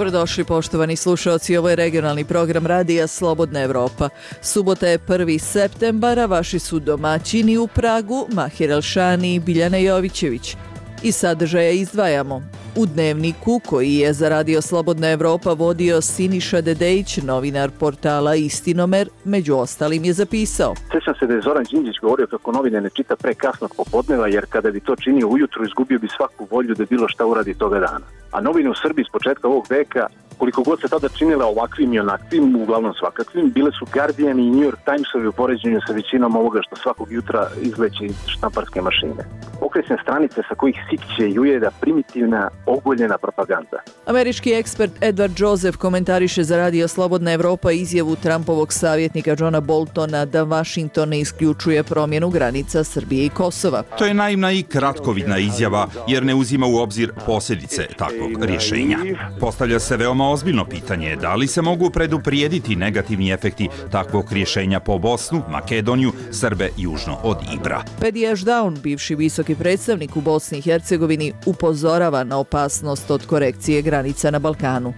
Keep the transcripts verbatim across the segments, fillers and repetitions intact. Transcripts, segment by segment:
Dobrodošli poštovani slušaoci, ovo je regionalni program radija Slobodna Evropa. Subota je prvi septembar, a vaši su domaćini u Pragu, Mahir Elšani i Biljana Jovićević. Iz sadržaja izdvajamo. U Dnevniku, koji je za radio Slobodna Evropa vodio Siniša Dedejić, novinar portala Istinomer, među ostalim je zapisao: Sjećam se da je Zoran Đinđić govorio kako novine ne čita pre kasnog popodneva, jer kada bi to činio ujutru, izgubio bi svaku volju da bilo šta uradi toga dana. A novine u Srbiji s početka ovog veka, koliko god se tada činile ovakvim i onakvim, uglavnom svakakvim, bile su Guardian i New York Timesovi u poređenju sa većinom ovoga što svakog jutra izleće iz štamparske mašine. Okresne stranice sa kojih sikće i ujeda primitivna, ogoljena propaganda. Američki ekspert Edward Joseph komentariše za radio Slobodna Evropa izjavu Trumpovog savjetnika Johna Boltona da Vašington ne isključuje promjenu granica Srbije i Kosova. To je naivna i kratkovidna izjava, jer ne uzima u obzir posljedice takvog rješenja. Postavlja se veoma ozbiljno pitanje da li se mogu preduprijediti negativni efekti takvog rješenja po Bosnu, Makedoniju, Srbe južno od Ibra. Pedi Ashdown, bivši visoki predstavnik u Bosni i Hercegovini, upozorava na opasnost od korekcije granica na Balkanu.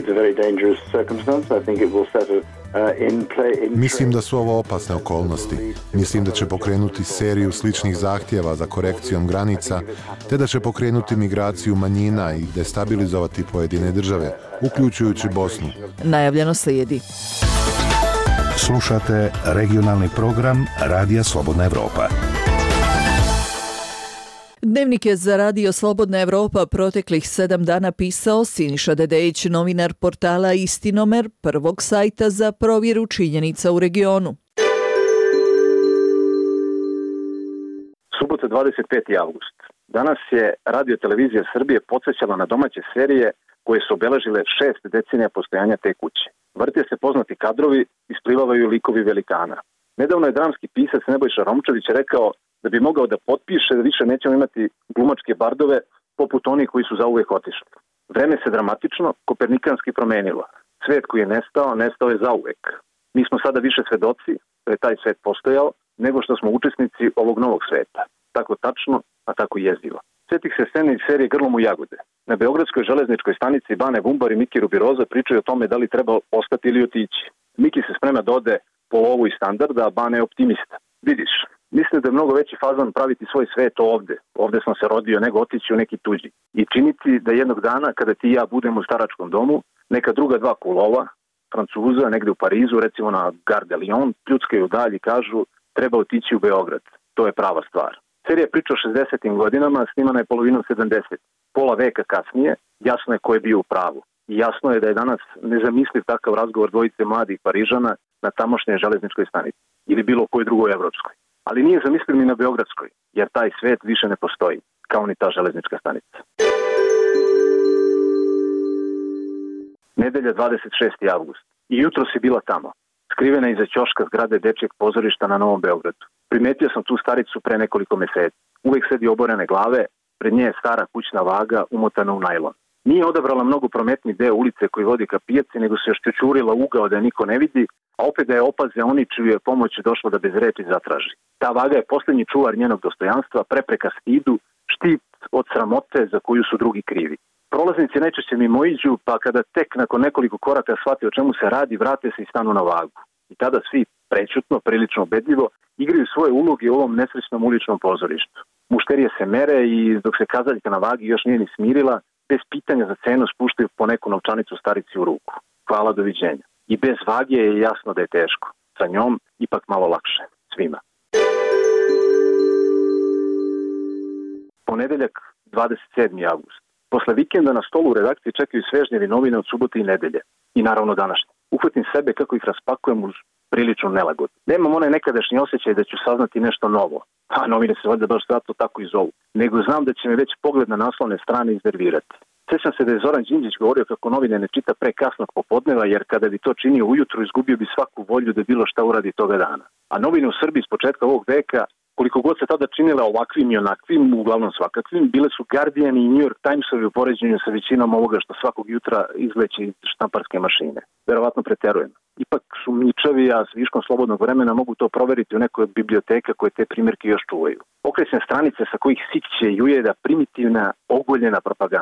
Mislim da su ovo opasne okolnosti. Mislim da će pokrenuti seriju sličnih zahtjeva za korekcijom granica, te da će pokrenuti migraciju manjina i destabilizovati pojedine države, uključujući Bosnu. Najavljeno slijedi. Slušate regionalni program Radija Slobodna Evropa. Dnevnik je za radio Slobodna Evropa proteklih sedam dana pisao Siniša Dedejić, novinar portala Istinomer, prvog sajta za provjeru činjenica u regionu. Subota dvadeset peti avgust. Danas je Radio Televizija Srbije podsjećala na domaće serije koje su obeležile šest decenija postojanja te kuće. Vrte se poznati kadrovi, isplivavaju likovi velikana. Nedavno je dramski pisac Nebojša Romčević rekao da bi mogao da potpiše da više nećemo imati glumačke bardove poput onih koji su zauvek otišli. Vreme se dramatično, kopernikanski promenilo. Svet koji je nestao, nestao je zauvek. Mi smo sada više svedoci da je taj svet postojao nego što smo učesnici ovog novog sveta. Tako tačno, a tako jezivo. Sjetih se scene iz serije Grlom u jagode. Na Beogradskoj železničkoj stanici Bane Bumbar i Miki Rubiroza pričaju o tome da li treba ostati ili otići. Miki se sprema da ode po lovu i standarda, a Bane je optimista. Vidiš, mislim da je mnogo veći fazon praviti svoj svet ovde. Ovde sam se rodio, nego otići u neki tuđi. I činiti da jednog dana, kada ti i ja budemo u staračkom domu, neka druga dva kulova, Francuza, negde u Parizu, recimo na Gare de Lyon, pljuckaju dalje i kažu treba otići u Beograd. To je prava stvar. Serija priča o šezdesetim godinama, snimana je polovinom sedamdesetih. Pola veka kasnije, jasno je ko je bio u pravu. I jasno je da je danas nezamisliv takav razgovor dvojice mladih Parižana na tamošnjoj železničkoj stanici ili bilo kojoj drugoj evropskoj. Ali nije zamisliv ni na Beogradskoj, jer taj svet više ne postoji, kao ni ta železnička stanica. Nedelja dvadeset šesti avgust. I jutro si bila tamo, skrivena iza ćoška zgrade dečjeg pozorišta na Novom Beogradu. Primetio sam tu staricu pre nekoliko meseci. Uvijek sedi oborene glave, pred nje je stara kućna vaga umotana u najlon. Nije odabrala mnogo prometni deo ulice koji vodi ka pijaci, nego se još čučurila ugao da je niko ne vidi, a opet da je opaze oni čiju je pomoć došlo da bez reči zatraži. Ta vaga je posljednji čuvar njenog dostojanstva, prepreka stidu, štit od sramote za koju su drugi krivi. Prolaznici najčešće mimoiđu, pa kada tek nakon nekoliko koraka shvate o čemu se radi, vrate se i stanu na vagu. I tada svi prećutno, prilično ubedljivo, igraju svoje uloge u ovom nesrećnom uličnom pozorištu. Mušterije se mere i dok se kazaljka na vagi još nije ni smirila, bez pitanja za cenu spuštaju po neku novčanicu starici u ruku. Hvala, doviđenja. I bez vage je jasno da je teško. Sa njom ipak malo lakše. Svima. Ponedeljak, dvadeset sedmi avgust. Posle vikenda na stolu u redakciji čekaju svežnjevi novine od subote i nedelje. I naravno današnje. Uhvatim sebe kako ih raspakujem uz priličnu nelagodu. Nemam onaj nekadašnji osjećaj da ću saznati nešto novo. A novine se valjda baš zato tako i zovu. Nego znam da će me već pogled na naslovne strane iznervirati. Sjećam se da je Zoran Đinđić govorio kako novine ne čita pre kasnog popodneva, jer kada bi to činio ujutru, izgubio bi svaku volju da bilo šta uradi toga dana. A novine u Srbiji s početka ovog veka, koliko god se tada činile ovakvim i onakvim, uglavnom svakakvim, bile su Guardian i New York Timesovi u poređenju sa većinom ovoga što svakog jutra izleće iz štamparske mašine. Verovatno preterujem. Ipak su mičavi, a s viškom slobodnog vremena mogu to proveriti u nekoj od biblioteka koje te primjerke još čuvaju. Okresne stranice sa kojih sikće i ujeda primitivna, ogoljena propaganda.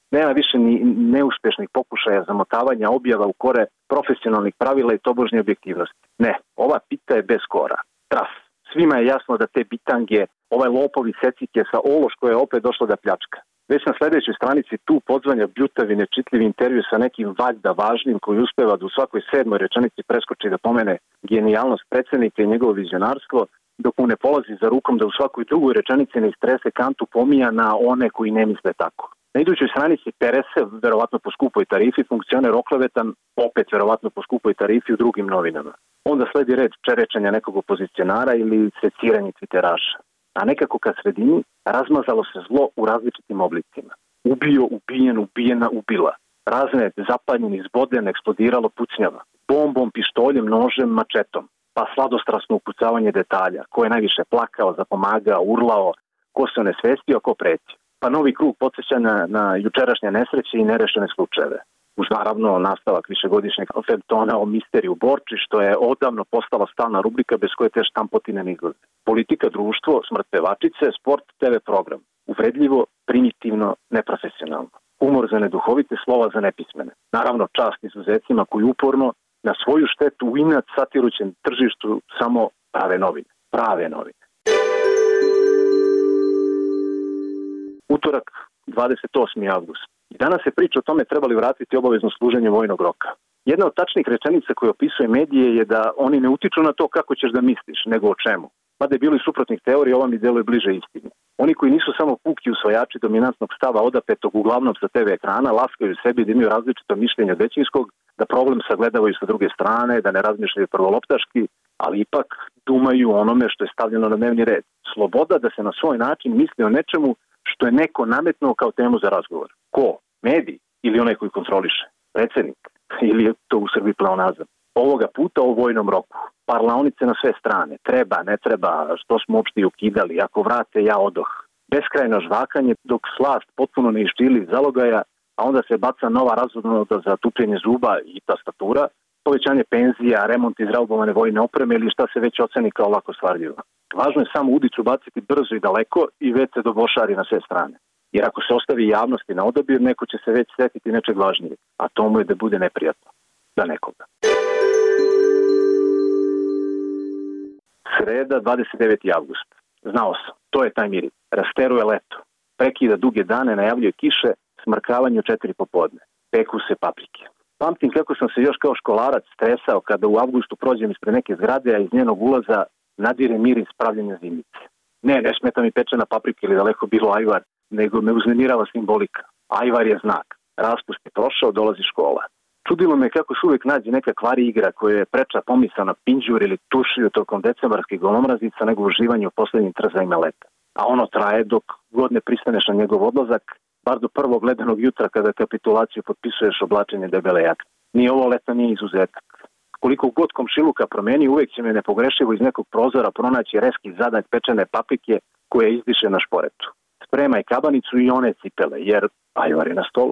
Nema više ni neuspešnih pokušaja zamotavanja objava u kore profesionalnih pravila i tobožnje objektivnosti. Ne, ova pita je bez kora. Tras. Svima je jasno da te bitange, ovaj lopovi secike sa ološ koja je opet došla da pljačka. Već na sljedećoj stranici tu podzvanja bljutavi, nečitljivi intervju sa nekim valjda važnim koji uspeva da u svakoj sedmoj rečenici preskoči da pomene genijalnost predsjednika i njegovo vizionarstvo, dok mu ne polazi za rukom da u svakoj drugoj rečenici ne istrese kantu pomija na one koji ne misle tako. Na idućoj stranici Perese, verovatno po skupoj tarifi, funkcioner oklevetan, opet verovatno po skupoj tarifi u drugim novinama. Onda sledi red čerečanja nekog opozicionara ili seciranje tviteraša. A nekako ka sredini razmazalo se zlo u različitim oblicima. Ubio, ubijen, ubijena, ubila. Razne zapanjeni, zboden, eksplodiralo, pucnjava. Bombom, pištoljem, nožem, mačetom. Pa sladostrasno upucavanje detalja. Ko je najviše plakao, zapomagao, urlao, ko se onesvestio, ko pretio. Pa novi krug podsjećanja na jučerašnje nesreće i nerešene slučajeve. Uz naravno nastavak višegodišnjeg feljtona o misteriju Borči, što je odavno postala stalna rubrika bez koje te štampotine ne izlaze. Politika, društvo, smrt pevačice, sport, te ve program. Uvredljivo, primitivno, neprofesionalno. Humor za neduhovite, slova za nepismene. Naravno čast izuzecima koji uporno na svoju štetu u inat satirućem tržištu samo prave novine. Prave novine. Utorak, dvadeset osmi avgust. I danas se priča o tome trebali vratiti obavezno služenje vojnog roka. Jedna od tačnih rečenica koje opisuje medije je da oni ne utiču na to kako ćeš da misliš, nego o čemu. Mada je bilo i suprotnih teorija, ova mi deluje bliže istini. Oni koji nisu samo puki usvajači dominantnog stava odapetog uglavnom sa te ve ekrana, laskaju sebi da imaju različito mišljenje od većinskog, da problem sagledavaju sa druge strane, da ne razmišljaju prvoloptaški, ali ipak dumaju onome što je stavljeno na dnevni red. Sloboda da se na svoj način misli o nečemu što je neko nametnuo kao temu za razgovor. Ko? Mediji ili onaj koji kontroliše? Predsjednik? Ili je to u Srbiji pleonazam? Ovoga puta o vojnom roku. Parlaonice na sve strane. Treba, ne treba, što smo uopšte ukidali. Ako vrate, ja odoh. Beskrajno žvakanje dok slast potpuno ne iščili zalogaja, a onda se baca nova razvodnoda za tupljenje zuba i tastatura, povećanje penzija, remont izraubovane vojne opreme ili šta se već oceni kao lako stvarljivo. Važno je samo udicu baciti brzo i daleko i već se dobošari na sve strane. Jer ako se ostavi javnosti na odabir, neko će se već setiti nečeg važnijeg, a to mu je da bude neprijatno za nekoga. Sreda, dvadeset deveti avgust. Znao sam, to je taj miris. Rasteruje leto. Prekida duge dane, najavljuje kiše, smrkavanje u četiri popodne. Peku se paprike. Pamtim kako sam se još kao školarac stresao kada u avgustu prođem ispred neke zgrade, a iz njenog ulaza nadire miris pravljenja zimnice. Ne, ne smeta mi pečena paprika ili daleko bilo ajvar, nego me uznemirava simbolika. Ajvar je znak. Raspust je prošao, dolazi škola. Čudilo me kako se uvijek nađe neka kvari igra koja je preča pomisao na pinđur ili tušiju tokom decembarskih golomrazica nego uživanje u posljednjim trzajima leta. A ono traje dok god ne pristaneš na njegov odlazak, bar do prvog ledenog jutra kada kapitulaciju potpisuješ oblačenje debele jakne. Ni ovo leto nije izuzetak. Koliko god komšiluka promeni, uvijek će me nepogrešivo iz nekog prozora pronaći reski zadanj pečene paprike koje izdiše na šporetu. Spremaj kabanicu i one cipele, jer ajvar je na stolu.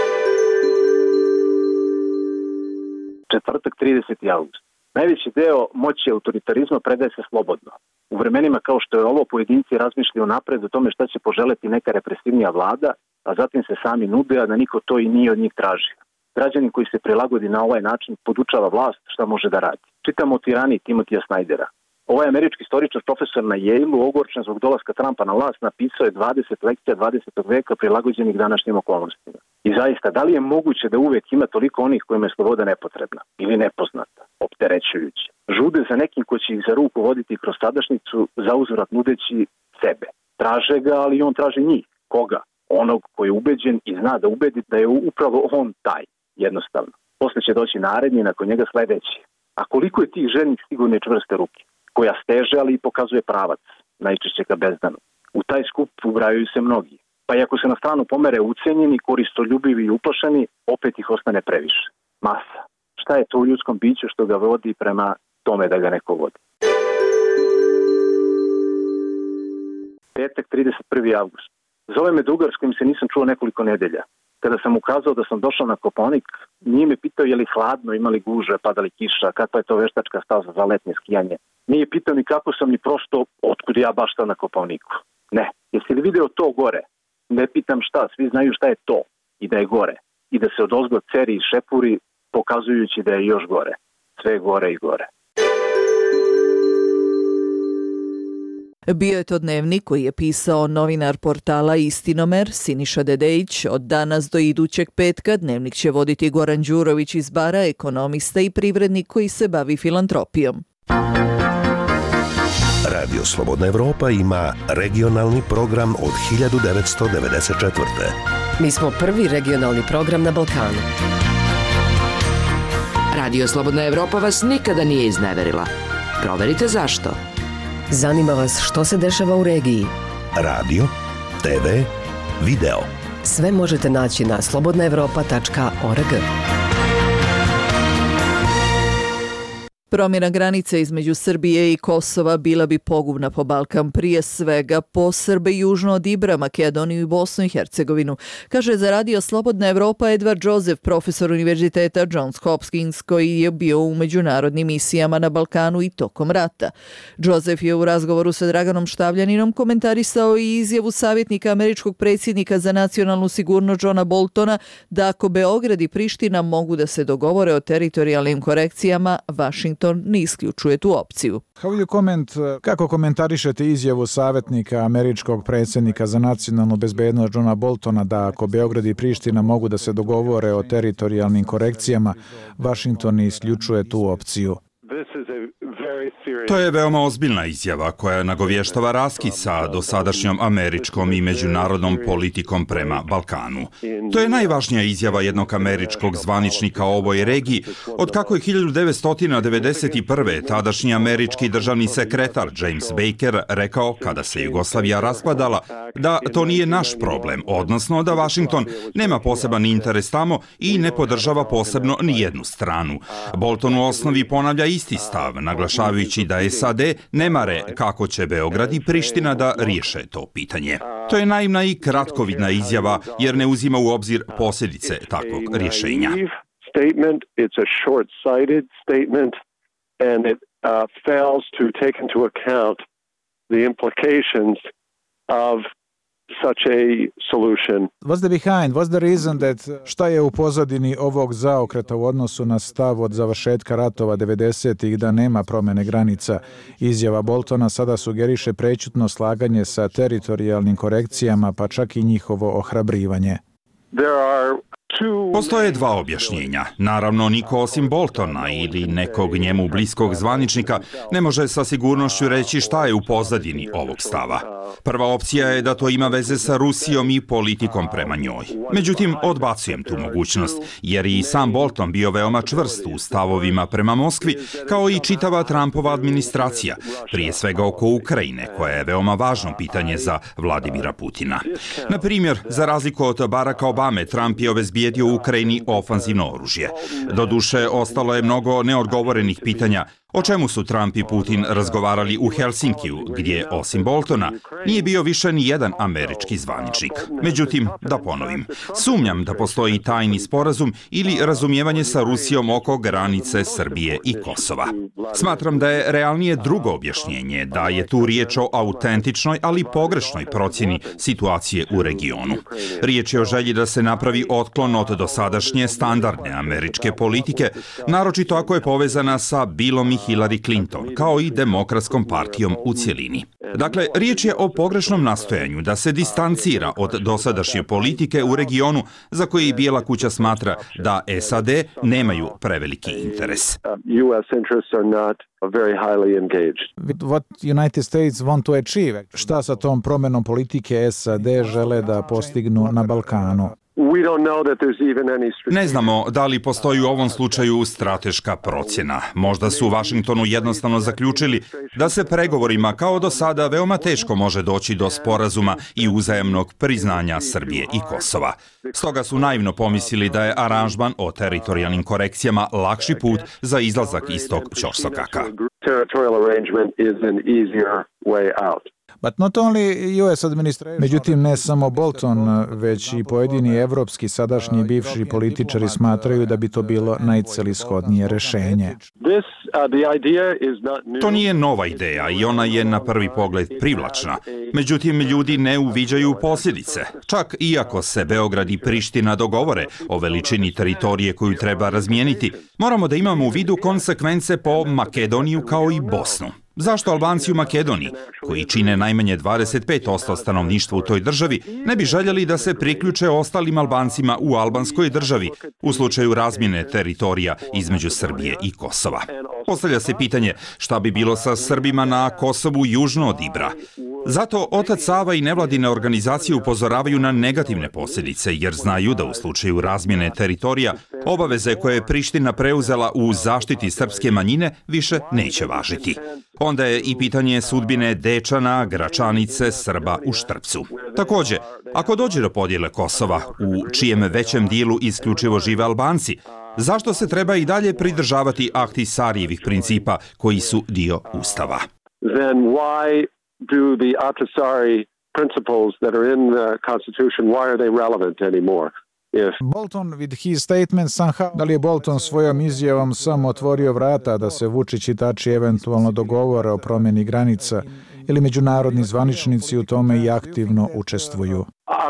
Četvrtak, trideseti avgust. Najveći deo moći autoritarizma predaje se slobodno. U vremenima kao što je ovo, pojedinci razmišljaju napred o tome šta će poželeti neka represivnija vlada, a zatim se sami nude, a da niko to i nije od njih tražio. Građanin koji se prilagodi na ovaj način podučava vlast šta može da radi. Čitamo o tiraniji Timotija Snajdera. Ovaj američki istoričar, profesor na Yale-u, ogorčen zbog dolaska Trumpa na vlast, napisao je dvadeset lekcija dvadesetog veka prilagođenih današnjim okolnostima. I zaista, da li je moguće da uvek ima toliko onih kojima je sloboda nepotrebna ili nepoznata, opterećujući? Žude za nekim ko će ih za ruku voditi kroz sadašnjicu, za uzvrat nudeći sebe. Traže ga, ali on traži njih. Koga? Onog koji je ubeđen i zna da ubedi da je upravo on taj. Jednostavno. Posle će doći naredni, nakon njega sledeći. A koliko je tih željnih sigurne čvrste ruke, koja steže, ali i pokazuje pravac, najčešće ka bezdanu. U taj skup ubrajaju se mnogi. Pa i ako se na stranu pomere ucenjeni, koristoljubivi i uplašeni, opet ih ostane previše. Masa. Šta je to u ljudskom biću što ga vodi prema tome da ga neko vodi? Petak, trideset prvi avgust. Zove me drugar s kojim se nisam čuo nekoliko nedelja. Kada sam ukazao da sam došao na Kopaonik, nije me pitao je li hladno, imali gužve, padali kiša, kakva je to veštačka staza za letnje skijanje. Nije pitao ni kako sam, ni prosto otkud ja baš na Kopaoniku. Ne, jesi li video to gore? Ne pitam šta, svi znaju šta je to. i da je gore. I da se odozgo ceri i šepuri, pokazujući da je još gore. Sve gore i gore. Bio je to dnevnik koji je pisao novinar portala Istinomer Siniša Dedejić. Od danas do idućeg petka dnevnik će voditi Goran Đurović iz Bara, ekonomista i privrednik koji se bavi filantropijom. Radio Slobodna Evropa ima regionalni program od hiljadu devetsto devedeset četvrte. Mi smo prvi regionalni program na Balkanu. Radio Slobodna Evropa vas nikada nije izneverila. Proverite zašto. Zanima vas što se dešava u regiji. Radio, te ve, video. Sve možete naći na slobodna evropa tačka org. Promjena granice između Srbije i Kosova bila bi pogubna po Balkan, prije svega po Srbe južno od Ibra, Makedoniju i Bosnu i Hercegovinu, kaže za Radio Slobodna Evropa Edward Joseph, profesor Univerziteta Johns Hopkins, koji je bio u međunarodnim misijama na Balkanu i tokom rata. Joseph je u razgovoru sa Draganom Štavljaninom komentarisao i izjavu savjetnika američkog predsjednika za nacionalnu sigurnost Johna Boltona da ako Beograd i Priština mogu da se dogovore o teritorijalnim korekcijama, Washington ne isključuje tu opciju. Kako komentarišete izjavu savjetnika američkog predsjednika za nacionalnu bezbednost Johna Boltona da ako Beograd i Priština mogu da se dogovore o teritorijalnim korekcijama, Washington ne isključuje tu opciju? To je veoma ozbiljna izjava koja nagovještava raskid sa dosadašnjom američkom i međunarodnom politikom prema Balkanu. To je najvažnija izjava jednog američkog zvaničnika o ovoj regiji, od kako je hiljadu devetsto devedeset prve. tadašnji američki državni sekretar James Baker rekao, kada se Jugoslavija raspadala, da to nije naš problem, odnosno da Washington nema poseban interes tamo i ne podržava posebno ni jednu stranu. Bolton u osnovi ponavlja isti stav, naglašavajući da S A D ne mare kako će Beograd i Priština da riješe to pitanje. To je naivna i kratkovidna izjava jer ne uzima u obzir posljedice takvog rješenja. Such a solution. What's the behind? What's the reason that šta je u pozadini ovog zaokreta u odnosu na stav od završetka ratova devedesetih da nema promjene granica? Izjava Boltona sada sugeriše prećutno slaganje sa teritorijalnim korekcijama, pa čak i njihovo ohrabrivanje. There are Postoje dva objašnjenja. Naravno, niko osim Boltona ili nekog njemu bliskog zvaničnika ne može sa sigurnošću reći šta je u pozadini ovog stava. Prva opcija je da to ima veze sa Rusijom i politikom prema njoj. Međutim, odbacujem tu mogućnost, jer i sam Bolton bio veoma čvrst u stavovima prema Moskvi, kao i čitava Trumpova administracija, prije svega oko Ukrajine, koja je veoma važno pitanje za Vladimira Putina. Na primjer, za razliku od Baracka Obame, Trump je obezbijedio u Ukrajini ofanzivno oružje. Doduše, ostalo je mnogo neodgovorenih pitanja o čemu su Trump i Putin razgovarali u Helsinkiju, gdje, osim Boltona, nije bio više ni jedan američki zvaničnik. Međutim, da ponovim, sumnjam da postoji tajni sporazum ili razumijevanje sa Rusijom oko granice Srbije i Kosova. Smatram da je realnije drugo objašnjenje, da je tu riječ o autentičnoj, ali pogrešnoj procjeni situacije u regionu. Riječ je o želji da se napravi otklon od dosadašnje standardne američke politike, naročito ako je povezana sa Billom i Hillary Clinton, kao i Demokratskom partijom u cjelini. Dakle, riječ je o pogrešnom nastojanju da se distancira od dosadašnje politike u regionu za koji Bijela kuća smatra da S A D nemaju preveliki interes. What United States want to achieve? Šta sa tom promjenom politike S A D žele da postignu na Balkanu? Ne znamo da li postoji u ovom slučaju strateška procjena. Možda su u Washingtonu jednostavno zaključili da se pregovorima kao do sada veoma teško može doći do sporazuma i uzajamnog priznanja Srbije i Kosova. Stoga su naivno pomislili da je aranžman o teritorijalnim korekcijama lakši put za izlazak iz tog ćorsokaka. Međutim, ne samo Bolton, već i pojedini evropski sadašnji i bivši političari smatraju da bi to bilo najcelishodnije rešenje. To nije nova ideja i ona je na prvi pogled privlačna. Međutim, ljudi ne uviđaju posljedice. Čak iako se Beograd i Priština dogovore o veličini teritorije koju treba razmijeniti, moramo da imamo u vidu konsekvence po Makedoniju kao i Bosnu. Zašto Albanci u Makedoniji, koji čine najmanje dvadeset pet posto stanovništva u toj državi, ne bi željeli da se priključe ostalim Albancima u albanskoj državi u slučaju razmjene teritorija između Srbije i Kosova? Postavlja se pitanje šta bi bilo sa Srbima na Kosovu južno od Ibra. Zato Otac Sava i nevladine organizacije upozoravaju na negativne posljedice, jer znaju da u slučaju razmjene teritorija obaveze koje je Priština preuzela u zaštiti srpske manjine više neće važiti. Onda je i pitanje sudbine Dečana, Gračanice, Srba u Štrpcu. Također, ako dođe do podjele Kosova, u čijem većem dijelu isključivo žive Albanci, zašto se treba i dalje pridržavati Ahtisarijevih principa koji su dio Ustava? Then why do the Ahtisaari principles that are in the Constitution, why are they relevant anymore? Bolton with his statement somehow... Da li je Bolton svojom izjavom samo otvorio vrata da se Vučić i Tači eventualno dogovore o promjeni granica ili međunarodni zvaničnici u tome i aktivno učestvuju?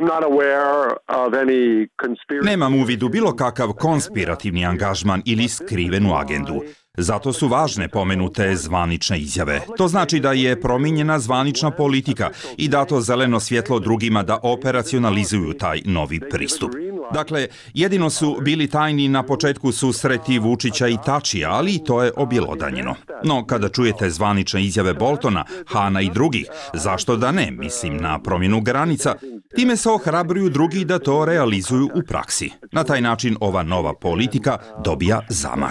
Nemam u vidu bilo kakav konspirativni angažman ili skrivenu agendu. Zato su važne pomenute zvanične izjave. To znači da je promijenjena zvanična politika i dato zeleno svjetlo drugima da operacionalizuju taj novi pristup. Dakle, jedino su bili tajni na početku susreti Vučića i Tačija, ali to je objelodanjeno. No, kada čujete zvanične izjave Boltona, Hana i drugih, zašto da ne, mislim na promjenu granica, time se ohrabruju drugi da to realizuju u praksi. Na taj način ova nova politika dobija zamah.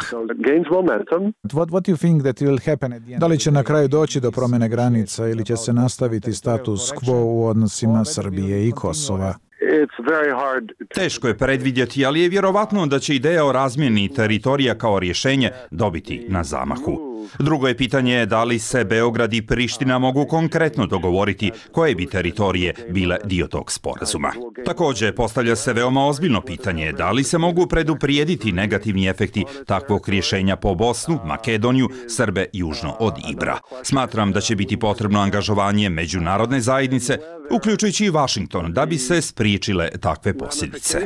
Da li će na kraju doći do promjene granica ili će se nastaviti status quo u odnosima Srbije i Kosova? Teško je predvidjeti, ali je vjerovatno da će ideja o razmjeni teritorija kao rješenje dobiti na zamahu. Drugo je pitanje da li se Beograd i Priština mogu konkretno dogovoriti koje bi teritorije bile dio tog sporazuma. Također, postavlja se veoma ozbiljno pitanje da li se mogu preduprijediti negativni efekti takvog rješenja po Bosnu, Makedoniju, Srbe južno od Ibra. Smatram da će biti potrebno angažovanje međunarodne zajednice, uključujući i Washington, da bi se spriječile takve posljedice.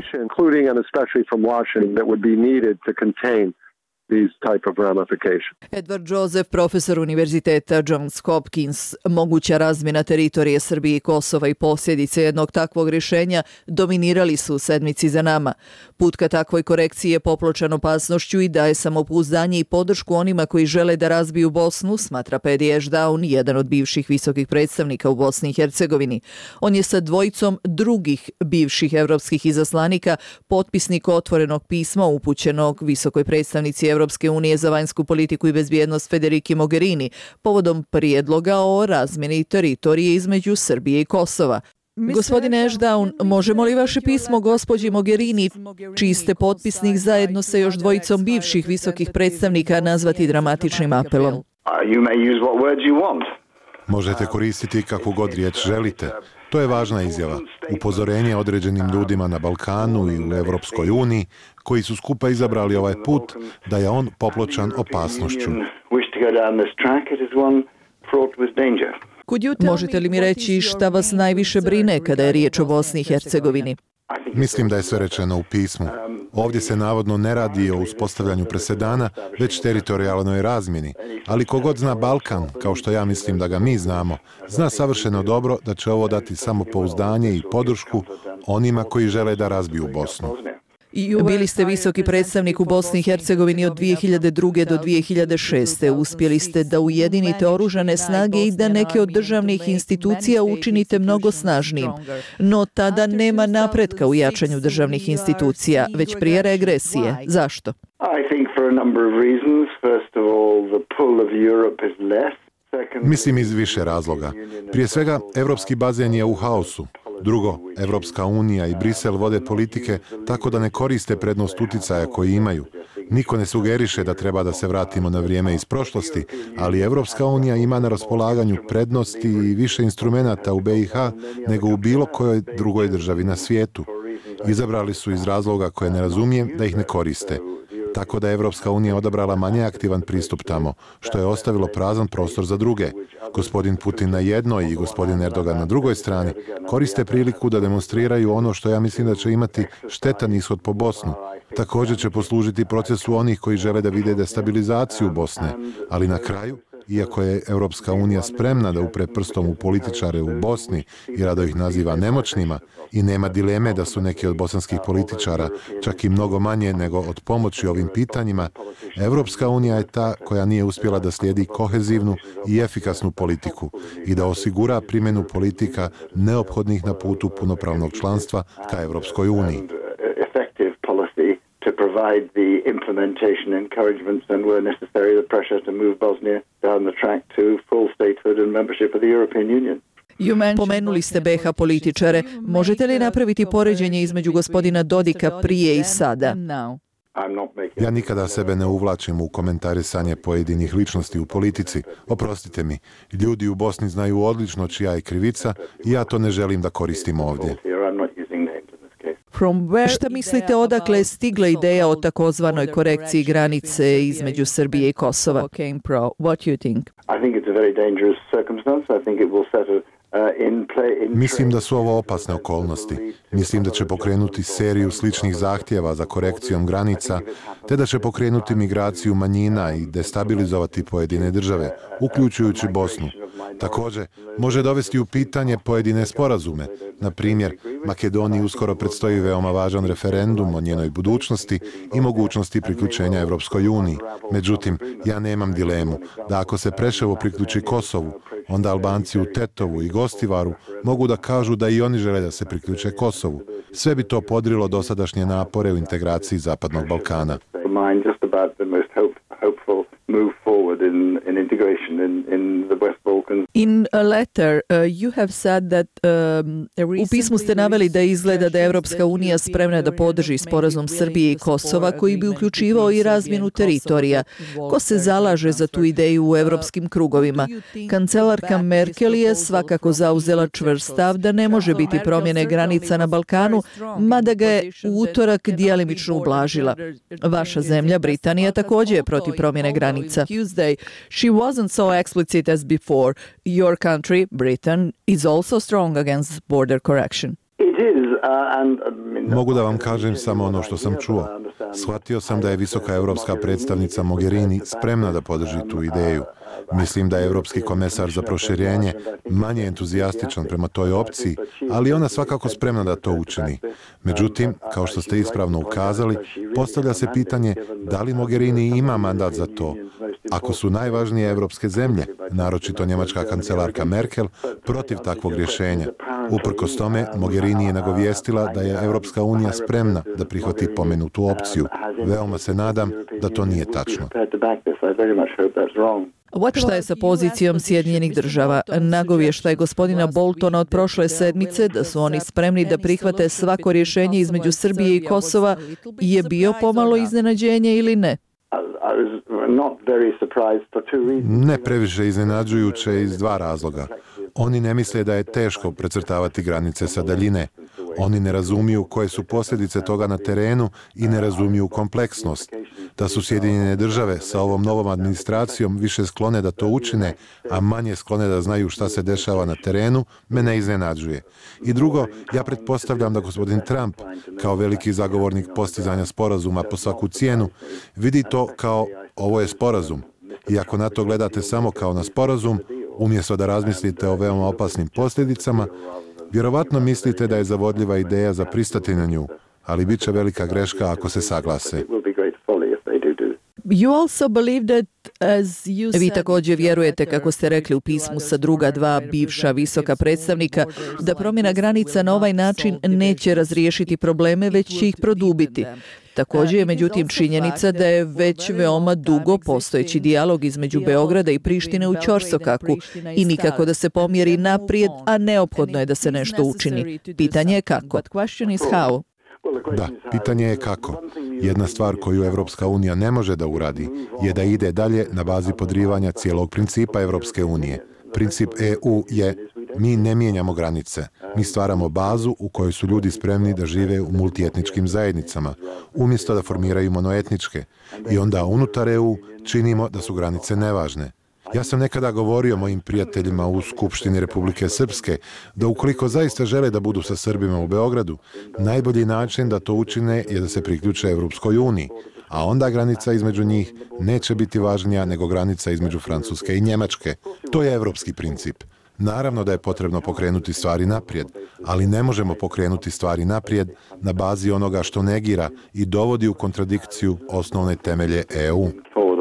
Edward Joseph, profesor Univerziteta Johns Hopkins. Moguća razmjena teritorije Srbije i Kosova i posljedice jednog takvog rješenja dominirali su u sedmici za nama. Put ka takvoj korekciji je popločan opasnošću i daje samopouzdanje i podršku onima koji žele da razbiju Bosnu, smatra Pedi Ashdown, jedan od bivših visokih predstavnika u Bosni i Hercegovini. On je sa dvojicom drugih bivših evropskih izaslanika potpisnik otvorenog pisma upućenog visokoj predstavnici Evropske unije za vanjsku politiku i bezbjednost Federiki Mogherini povodom prijedloga o razmjeni teritorije između Srbije i Kosova. Gospodine Ashdown, možemo li vaše pismo gospođi Mogherini, čiji ste potpisnik zajedno sa još dvojicom bivših visokih predstavnika, nazvati dramatičnim apelom? Možete koristiti kakvu god riječ želite. To je važna izjava. Upozorenje određenim ljudima na Balkanu i u Evropskoj uniji, koji su skupa izabrali ovaj put, da je on popločan opasnošću. Možete li mi reći šta vas najviše brine kada je riječ o Bosni i Hercegovini? Mislim da je sve rečeno u pismu. Ovdje se navodno ne radi o uspostavljanju presedana, već teritorijalnoj razmjeni. Ali kogod zna Balkan, kao što ja mislim da ga mi znamo, zna savršeno dobro da će ovo dati samopouzdanje i podršku onima koji žele da razbiju Bosnu. Bili ste visoki predstavnik u Bosni i Hercegovini od dvije hiljade druge do dvije hiljade šeste. Uspjeli ste da ujedinite oružane snage i da neke od državnih institucija učinite mnogo snažnijim. No tada nema napretka u jačanju državnih institucija, već prije regresije. Zašto? Mislim iz više razloga. Prije svega, evropski bazen je u haosu. Drugo, Evropska unija i Brisel vode politike tako da ne koriste prednost uticaja koji imaju. Niko ne sugeriše da treba da se vratimo na vrijeme iz prošlosti, ali Evropska unija ima na raspolaganju prednosti i više instrumenata u be i ha nego u bilo kojoj drugoj državi na svijetu. Izabrali su iz razloga koje ne razumijem da ih ne koriste. Tako da je Evropska unija odabrala manje aktivan pristup tamo, što je ostavilo prazan prostor za druge. Gospodin Putin na jednoj i gospodin Erdogan na drugoj strani koriste priliku da demonstriraju ono što ja mislim da će imati štetan ishod po Bosnu. Također će poslužiti procesu onih koji žele da vide destabilizaciju Bosne, ali na kraju, iako je Evropska unija spremna da upre prstom u političare u Bosni i rado ih naziva nemoćnima, i nema dileme da su neki od bosanskih političara čak i mnogo manje nego od pomoći ovim pitanjima, Evropska unija je ta koja nije uspjela da slijedi kohezivnu i efikasnu politiku i da osigura primjenu politika neophodnih na putu punopravnog članstva ka Evropskoj uniji. To provide the implementation encouragements and were necessary the pressure to move Bosnia down the track to full statehood and membership of the European Union. Pomenuli ste be ha političare. Možete li napraviti poređenje između gospodina Dodika prije i sada? Ja nikada sebe ne uvlačim u komentarisanje pojedinih ličnosti u politici. Oprostite mi, ljudi u Bosni znaju odlično čija je krivica i ja to ne želim da koristim ovdje. Šta mislite odakle je stigla ideja o takozvanoj korekciji granice između Srbije i Kosova? Mislim da su ovo opasne okolnosti. Mislim da će pokrenuti seriju sličnih zahtjeva za korekcijom granica, te da će pokrenuti migraciju manjina i destabilizovati pojedine države, uključujući Bosnu. Također, može dovesti u pitanje pojedine sporazume. Na primjer, Makedoniji uskoro predstoji veoma važan referendum o njenoj budućnosti i mogućnosti priključenja Evropskoj uniji. Međutim, ja nemam dilemu da ako se Preševo priključi Kosovu, onda Albanci u Tetovu i Gostivaru mogu da kažu da i oni žele da se priključe Kosovu. Sve bi to podrilo dosadašnje napore u integraciji Zapadnog Balkana. Move forward in, in integration in, in the West Balkans. In a letter, uh, you have said that um, u pismu ste naveli da izgleda da je Evropska unija spremna da podrži sporazum Srbije i Kosova koji bi uključivao i razmjenu teritorija. Ko se zalaže za tu ideju u evropskim krugovima? Kancelarka Merkel je svakako zauzela čvrst stav da ne može biti promjene granica na Balkanu, mada ga je u utorak djelimično ublažila. Vaša zemlja, Britanija, također je protiv promjene granica. Tuesday, she wasn't so explicit as before. Your country, Britain, is also strong against border correction. Mogu da vam kažem samo ono što sam čuo. Shvatio sam da je visoka europska predstavnica Mogherini spremna da podrži tu ideju. Mislim da je Europski komesar za proširenje manje entuzijastičan prema toj opciji, ali ona svakako spremna da to učini. Međutim, kao što ste ispravno ukazali, postavlja se pitanje da li Mogherini ima mandat za to. Ako su najvažnije evropske zemlje, naročito njemačka kancelarka Merkel, protiv takvog rješenja. Uprkos tome, Mogherini je nagovijestila da je Evropska unija spremna da prihvati pomenutu opciju. Veoma se nadam da to nije tačno. Šta je sa pozicijom Sjedinjenih država? Nagovještaj gospodina Boltona od prošle sedmice da su oni spremni da prihvate svako rješenje između Srbije i Kosova je bio pomalo iznenađenje ili ne? Ne previše iznenađujuće iz dva razloga. Oni ne misle da je teško precrtavati granice sa daljine. Oni ne razumiju koje su posljedice toga na terenu i ne razumiju kompleksnost. Da su Sjedinjene države sa ovom novom administracijom više sklone da to učine, a manje sklone da znaju šta se dešava na terenu, me ne iznenađuje. I drugo, ja pretpostavljam da gospodin Trump, kao veliki zagovornik postizanja sporazuma po svaku cijenu, vidi to kao ovo je sporazum. I ako na to gledate samo kao na sporazum, umjesto da razmislite o veoma opasnim posljedicama, vjerovatno mislite da je zavodljiva ideja za pristati na nju, ali bit će velika greška ako se saglase. You also believe that as you said, vi također vjerujete, kako ste rekli u pismu sa druga dva bivša visoka predstavnika, da promjena granica na ovaj način neće razriješiti probleme, već će ih produbiti. Također je međutim činjenica da je već veoma dugo postojeći dijalog između Beograda i Prištine u ćorsokaku i nikako da se pomjeri naprijed, a neophodno je da se nešto učini. Pitanje je kako. Da, pitanje je kako. Jedna stvar koju Evropska unija ne može da uradi je da ide dalje na bazi podrivanja cijelog principa Evropske unije. Princip E U je: mi ne mijenjamo granice, mi stvaramo bazu u kojoj su ljudi spremni da žive u multietničkim zajednicama, umjesto da formiraju monoetničke. I onda unutar E U činimo da su granice nevažne. Ja sam nekada govorio mojim prijateljima u Skupštini Republike Srpske da ukoliko zaista žele da budu sa Srbima u Beogradu, najbolji način da to učine je da se priključe Evropskoj uniji, a onda granica između njih neće biti važnija nego granica između Francuske i Njemačke. To je evropski princip. Naravno da je potrebno pokrenuti stvari naprijed, ali ne možemo pokrenuti stvari naprijed na bazi onoga što negira i dovodi u kontradikciju osnovne temelje E U.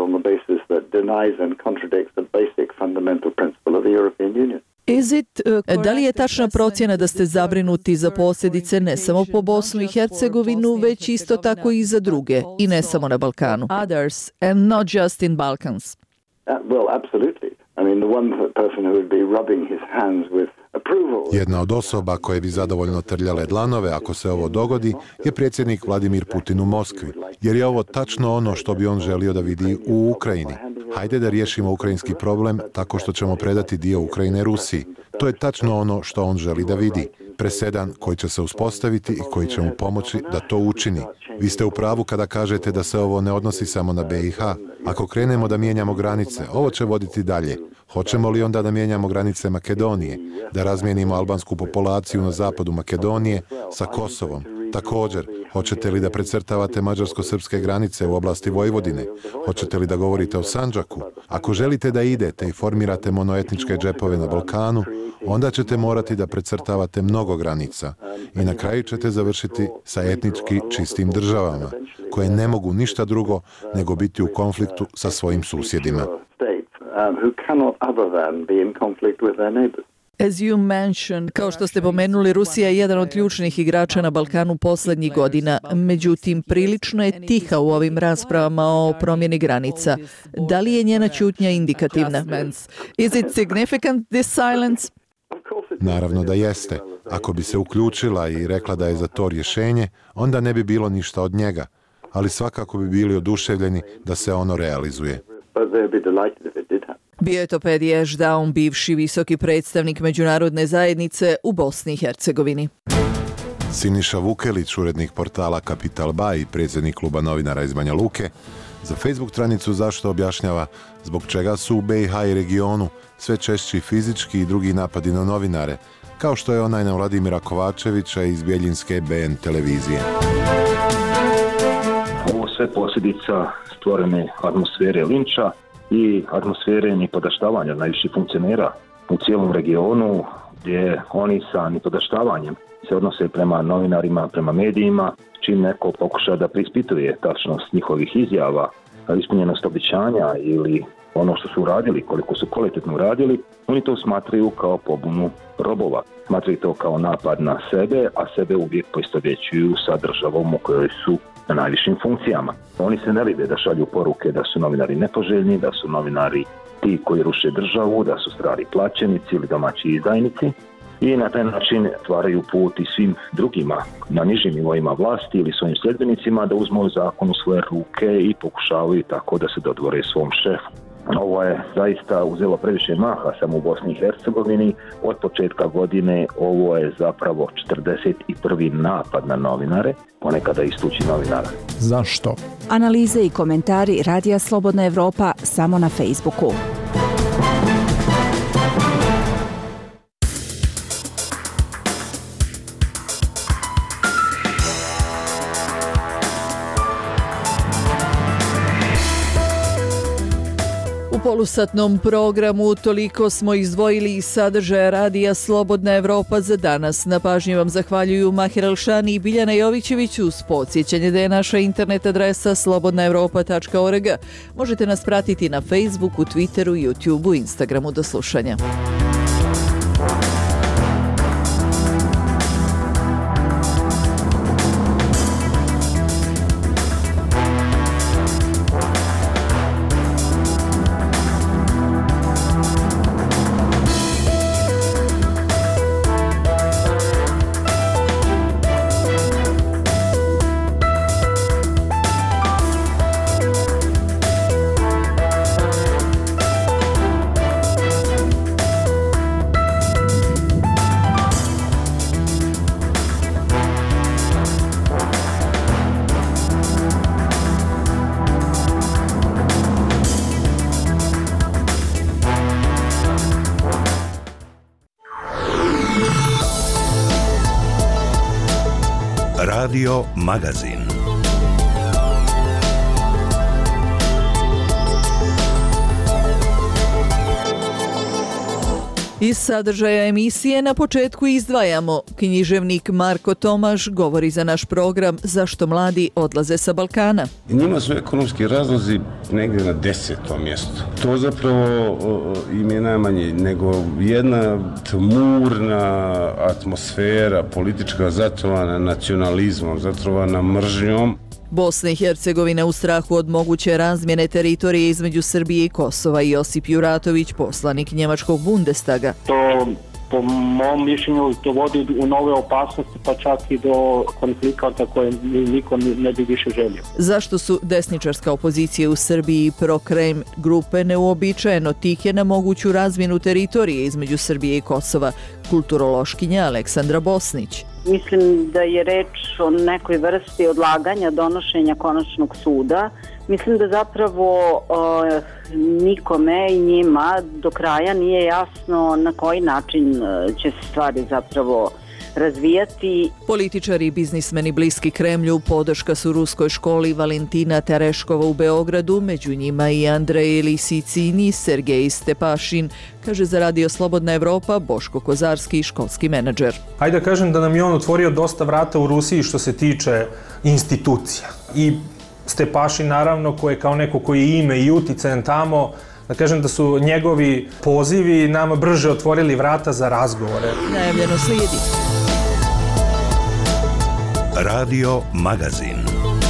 Is it, uh, da li je tačna procjena da ste zabrinuti za posljedice ne samo po Bosnu i Hercegovinu, već isto tako i za druge, i ne samo na Balkanu? Others, and not just in Balkans. Uh, well, absolutely. I mean, the one person who would be rubbing his hands with approval. Jedna od osoba koje bi zadovoljno trljale dlanove ako se ovo dogodi je predsjednik Vladimir Putin u Moskvi, jer je ovo tačno ono što bi on želio da vidi u Ukrajini. Hajde da riješimo ukrajinski problem tako što ćemo predati dio Ukrajine Rusiji. To je tačno ono što on želi da vidi. Presedan koji će se uspostaviti i koji će mu pomoći da to učini. Vi ste u pravu kada kažete da se ovo ne odnosi samo na B i H. Ako krenemo da mijenjamo granice, ovo će voditi dalje. Hoćemo li onda da mijenjamo granice Makedonije, da razmijenimo albansku populaciju na zapadu Makedonije sa Kosovom? Također, hoćete li da precrtavate mađarsko-srpske granice u oblasti Vojvodine? Hoćete li da govorite o Sandžaku? Ako želite da idete i formirate monoetničke džepove na Balkanu, onda ćete morati da precrtavate mnogo granica i na kraju ćete završiti sa etnički čistim državama, koje ne mogu ništa drugo nego biti u konfliktu sa svojim susjedima. As you mentioned, kao što ste pomenuli, Rusija je jedan od ključnih igrača na Balkanu posljednjih godina, međutim prilično je tiha u ovim raspravama o promjeni granica. Da li je njena ćutnja indikativna? Is it significant, this silence? Naravno da jeste. Ako bi se uključila i rekla da je za to rješenje, onda ne bi bilo ništa od njega, ali svakako bi bili oduševljeni da se ono realizuje. Bio je to Pedi Ešdaun, bivši visoki predstavnik međunarodne zajednice u Bosni i Hercegovini. Siniša Vukelić, urednik portala Kapital Ba i predsjednik kluba novinara iz Banja Luke, za Facebook stranicu Zašto objašnjava zbog čega su u B i H i regionu sve češći fizički i drugi napadi na novinare, kao što je onaj na Vladimira Kovačevića iz Bjeljinske B N televizije. Ovo sve posljedica stvorene atmosfere linča i atmosfere nipodaštavanja najviših funkcionera u cijelom regionu, gdje oni sa nipodaštavanjem se odnose prema novinarima, prema medijima, čim neko pokuša da preispituje tačnost njihovih izjava, ispunjenost obećanja ili ono što su uradili, koliko su kvalitetno uradili, oni to smatraju kao pobunu robova. Smatraju to kao napad na sebe, a sebe uvijek poistovjećuju sa državom u kojoj su na najvišim funkcijama. Oni se ne libe da šalju poruke da su novinari nepoželjni, da su novinari ti koji ruše državu, da su strani plaćenici ili domaći izdajnici, i na taj način stvaraju put i svim drugima na nižim nivoima vlasti ili svojim sljedbenicima da uzmu zakon u svoje ruke i pokušavaju tako da se dodvore svom šefu. Ovo je zaista uzelo previše maha samo u Bosni i Hercegovini. Od početka godine ovo je zapravo četrdeset prvi napad na novinare, ponekada istući novinara. Zašto? Analize i komentari Radija Slobodna Evropa samo na Facebooku. U polusatnom programu toliko smo izdvojili iz sadržaja radija Slobodna Evropa za danas. Na pažnji vam zahvaljuju Mahir Elšani i Biljana Jovićević uz podsjećanje da je naša internet adresa slobodna evropa tačka org. Možete nas pratiti na Facebooku, Twitteru, YouTubeu, Instagramu. Do slušanja. Radio Magazin. Iz sadržaja emisije na početku izdvajamo. Književnik Marko Tomaš govori za naš program Zašto mladi odlaze sa Balkana. Njima su ekonomski razlozi negdje na desetom mjestu. To zapravo im je najmanje nego jedna tmurna atmosfera politička zatrovana nacionalizmom, zatrovana mržnjom. Bosna i Hercegovina u strahu od moguće razmjene teritorije između Srbije i Kosova. Josip Juratović, poslanik njemačkog Bundestaga. To po mom mišljenju dovodi u nove opasnosti, pa čak i do konflikata koje niko ne bi više želio. Zašto su desničarska opozicija u Srbiji i pro-Kreml grupe neuobičajeno tihe na moguću razmjenu teritorije između Srbije i Kosova? Kulturološkinja Aleksandra Bosnić. Mislim da je reč o nekoj vrsti odlaganja donošenja konačnog suda. Mislim da zapravo o, nikome i njima do kraja nije jasno na koji način će se stvari zapravo razvijati. Političari i biznismeni bliski Kremlju podrška su ruskoj školi Valentina Tereškova u Beogradu, među njima i Andrej Lisicini, Sergej Stepašin, kaže za Radio Slobodna Evropa Boško Kozarski, školski menadžer. Hajde da kažem da nam je on otvorio dosta vrata u Rusiji što se tiče institucija. I Stepašin naravno koji je kao neko koji je ime i uticajan tamo, da kažem da su njegovi pozivi nama brže otvorili vrata za razgovore. Najavljeno slijedi. Radio Magazin.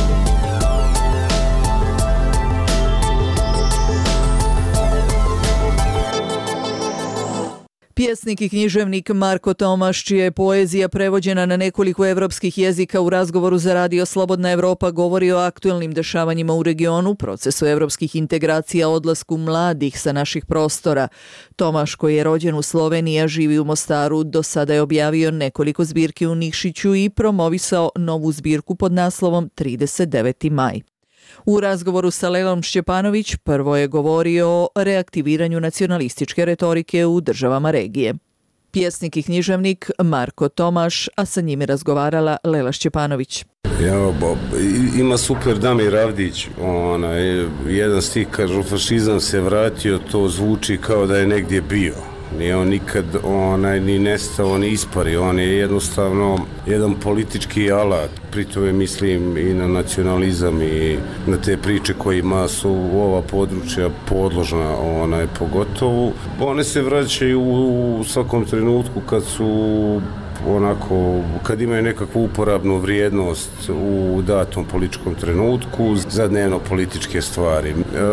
Pjesnik i književnik Marko Tomaš, čija je poezija prevođena na nekoliko evropskih jezika, u razgovoru za Radio Slobodna Evropa govori o aktuelnim dešavanjima u regionu, procesu evropskih integracija, odlasku mladih sa naših prostora. Tomaš, koji je rođen u Sloveniji, a živi u Mostaru, do sada je objavio nekoliko zbirki u Nikšiću i promovisao novu zbirku pod naslovom trideset deveti maj. U razgovoru sa Lelom Šćepanović prvo je govorio o reaktiviranju nacionalističke retorike u državama regije. Pjesnik i književnik Marko Tomaš, a sa njime razgovarala Lela Šćepanović. Ja, Bob, ima super Damir Avdić, onaj, jedan stih kaže, fašizam se vratio, to zvuči kao da je negdje bio. Nije on nikad onaj, ni nestao, ni ispario, on je jednostavno jedan politički alat, pritome mislim i na nacionalizam i na te priče kojima su ova područja podložna, onaj, pogotovo. One se vraćaju u svakom trenutku kad su onako, kad imaju nekakvu uporabnu vrijednost u datom političkom trenutku za dnevno političke stvari. E,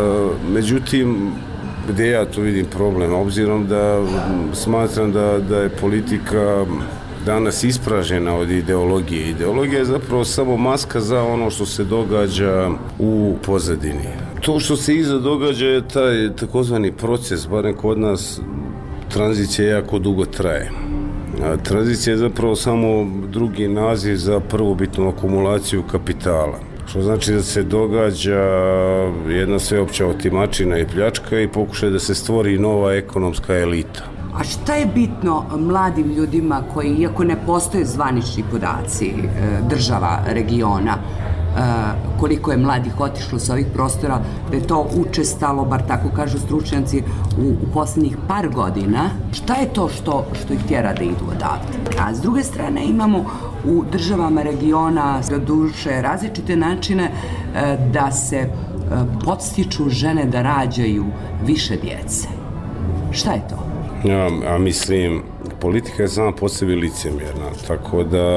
međutim, gdje ja tu vidim problem, obzirom da smatram da, da je politika danas ispražena od ideologije. Ideologija je zapravo samo maska za ono što se događa u pozadini. To što se iza događa je taj takozvani proces, barem kod nas tranzicija jako dugo traje. A tranzicija je zapravo samo drugi naziv za prvobitnu akumulaciju kapitala. Što znači da se događa jedna sveopća otimačina i pljačka i pokušaj da se stvori nova ekonomska elita. A šta je bitno mladim ljudima koji, iako ne postoje zvanični podaci država, regiona, koliko je mladih otišlo sa ovih prostora, da je to učestalo, bar tako kažu stručnjaci, u, u posljednjih par godina. Šta je to što, što ih tjera da idu odavde? A s druge strane imamo u državama regiona duše različite načine da se podstiču žene da rađaju više djece. Šta je to? Ja, a mislim, politika je sama po sebi licemjerna, tako da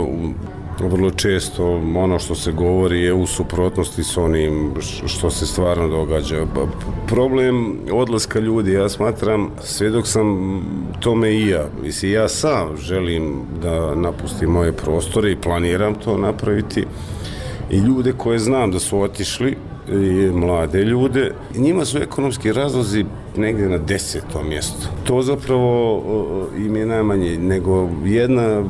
vrlo često ono što se govori je u suprotnosti s onim što se stvarno događa. Problem odlaska ljudi, ja smatram, sve dok sam tome i ja. Mislim, ja sam želim da napustim moje prostore i planiram to napraviti. I ljude koje znam da su otišli, i mlade ljude, njima su ekonomski razlozi negdje na desetom mjestu. To zapravo im je najmanje, nego jedna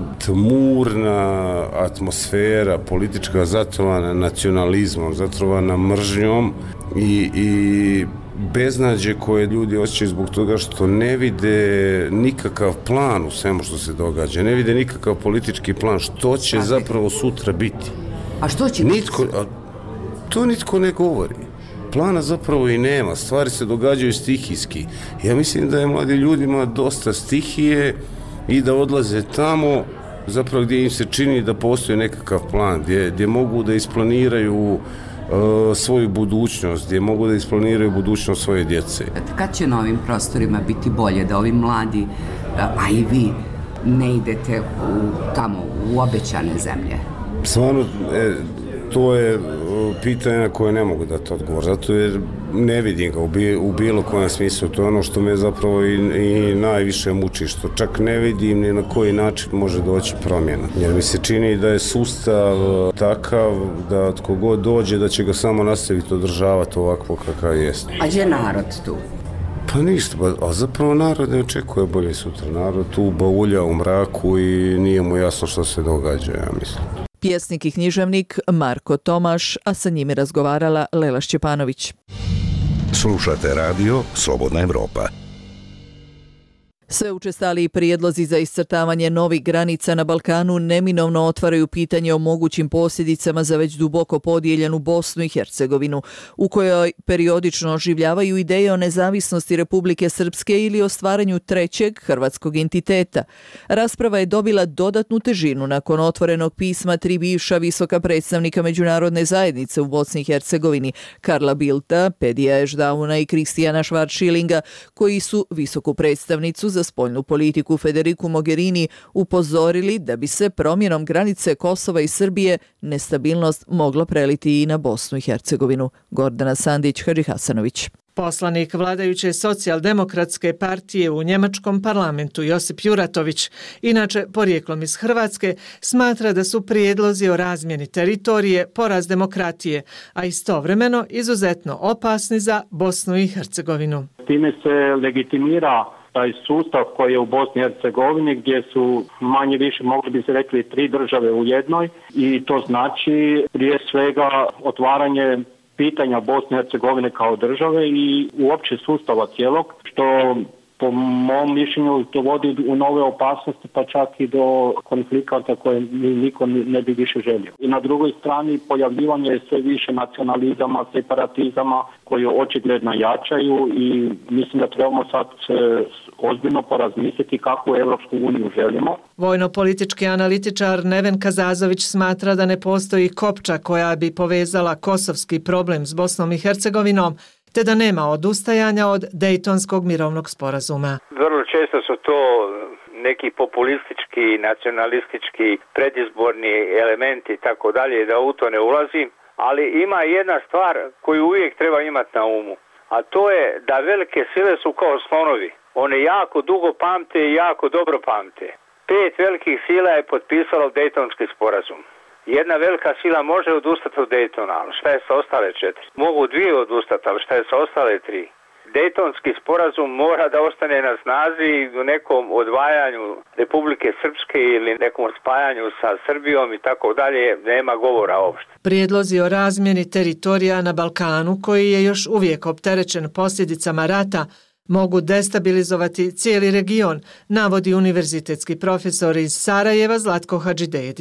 tmurna atmosfera, politička zatrovana nacionalizmom, zatrovana mržnjom i, i beznađe koje ljudi osjećaju zbog toga što ne vide nikakav plan u svemu što se događa, ne vide nikakav politički plan, što će zapravo sutra biti. A što će nitko, a, to nitko ne govori. Plana zapravo i nema, stvari se događaju stihijski. Ja mislim da je mladi ljudima dosta stihije i da odlaze tamo zapravo gdje im se čini da postoji nekakav plan, gdje, gdje mogu da isplaniraju uh, svoju budućnost, gdje mogu da isplaniraju budućnost svoje djece. Kad će na ovim prostorima biti bolje da ovi mladi, a i vi, ne idete u, tamo u obećane zemlje? Stvarno, e, to je pitanje na koje ne mogu dati odgovor, zato jer ne vidim ga u, bi, u bilo kojem smislu. To je ono što me zapravo i, i najviše muči, što čak ne vidim ni na koji način može doći promjena. Jer mi se čini da je sustav takav da tko god dođe da će ga samo nastaviti održavati ovako kakav jest. A gdje je narod tu? Pa ništa, a zapravo narod ne očekuje bolje sutra. Narod tu baulja u mraku i nije mu jasno što se događa, ja mislim. Pjesnik i književnik Marko Tomaš, a sa njim je razgovarala Lela Šćepanović. Slušate radio Slobodna Evropa. Sve učestaliji prijedlozi za iscrtavanje novih granica na Balkanu neminovno otvaraju pitanje o mogućim posljedicama za već duboko podijeljenu Bosnu i Hercegovinu, u kojoj periodično oživljavaju ideje o nezavisnosti Republike Srpske ili o stvaranju trećeg hrvatskog entiteta. Rasprava je dobila dodatnu težinu nakon otvorenog pisma tri bivša visoka predstavnika međunarodne zajednice u Bosni i Hercegovini, Karla Bildta, Pedija Ešdauna i Kristijana Švarčilinga, koji su visoku predstavnicu za spoljnu politiku Federiku Mogherini upozorili da bi se promjenom granice Kosova i Srbije nestabilnost mogla preliti i na Bosnu i Hercegovinu. Gordana Sandić, Hadži Hasanović. Poslanik vladajuće socijaldemokratske partije u njemačkom parlamentu Josip Juratović, inače porijeklom iz Hrvatske, smatra da su prijedlozi o razmjeni teritorije poraz demokratije, a istovremeno izuzetno opasni za Bosnu i Hercegovinu. Time se legitimira taj sustav koji je u Bosni i Hercegovini gdje su manje više, mogli bi se rekli, tri države u jednoj i to znači prije svega otvaranje pitanja Bosne i Hercegovine kao države i uopće sustava cijelog, što po mom mišljenju to vodi u nove opasnosti, pa čak i do konflikata koje niko ne bi više želio. I na drugoj strani pojavljivanje sve više nacionalizama, separatizama koji očigledno jačaju i mislim da trebamo sad ozbiljno porazmisliti kakvu Evropsku uniju želimo. Vojno-politički analitičar Neven Kazazović smatra da ne postoji kopča koja bi povezala kosovski problem s Bosnom i Hercegovinom, te da nema odustajanja od Dejtonskog mirovnog sporazuma. Vrlo često su to neki populistički, nacionalistički, predizborni elementi i tako dalje, da u to ne ulazim, ali ima jedna stvar koju uvijek treba imati na umu, a to je da velike sile su kao slonovi. One jako dugo pamte i jako dobro pamte. Pet velikih sila je potpisalo Dejtonski sporazum. Jedna velika sila može odustati od Dejtona, ali šta je sa ostale četiri? Mogu dvije odustati, ali šta je sa ostale tri? Dejtonski sporazum mora da ostane na snazi u nekom odvajanju Republike Srpske ili nekom spajanju sa Srbijom i tako dalje, nema govora uopšte. Prijedlozi o razmjeni teritorija na Balkanu, koji je još uvijek opterećen posljedicama rata, mogu destabilizovati cijeli region, navodi univerzitetski profesor iz Sarajeva Zlatko Hadžidejedić. S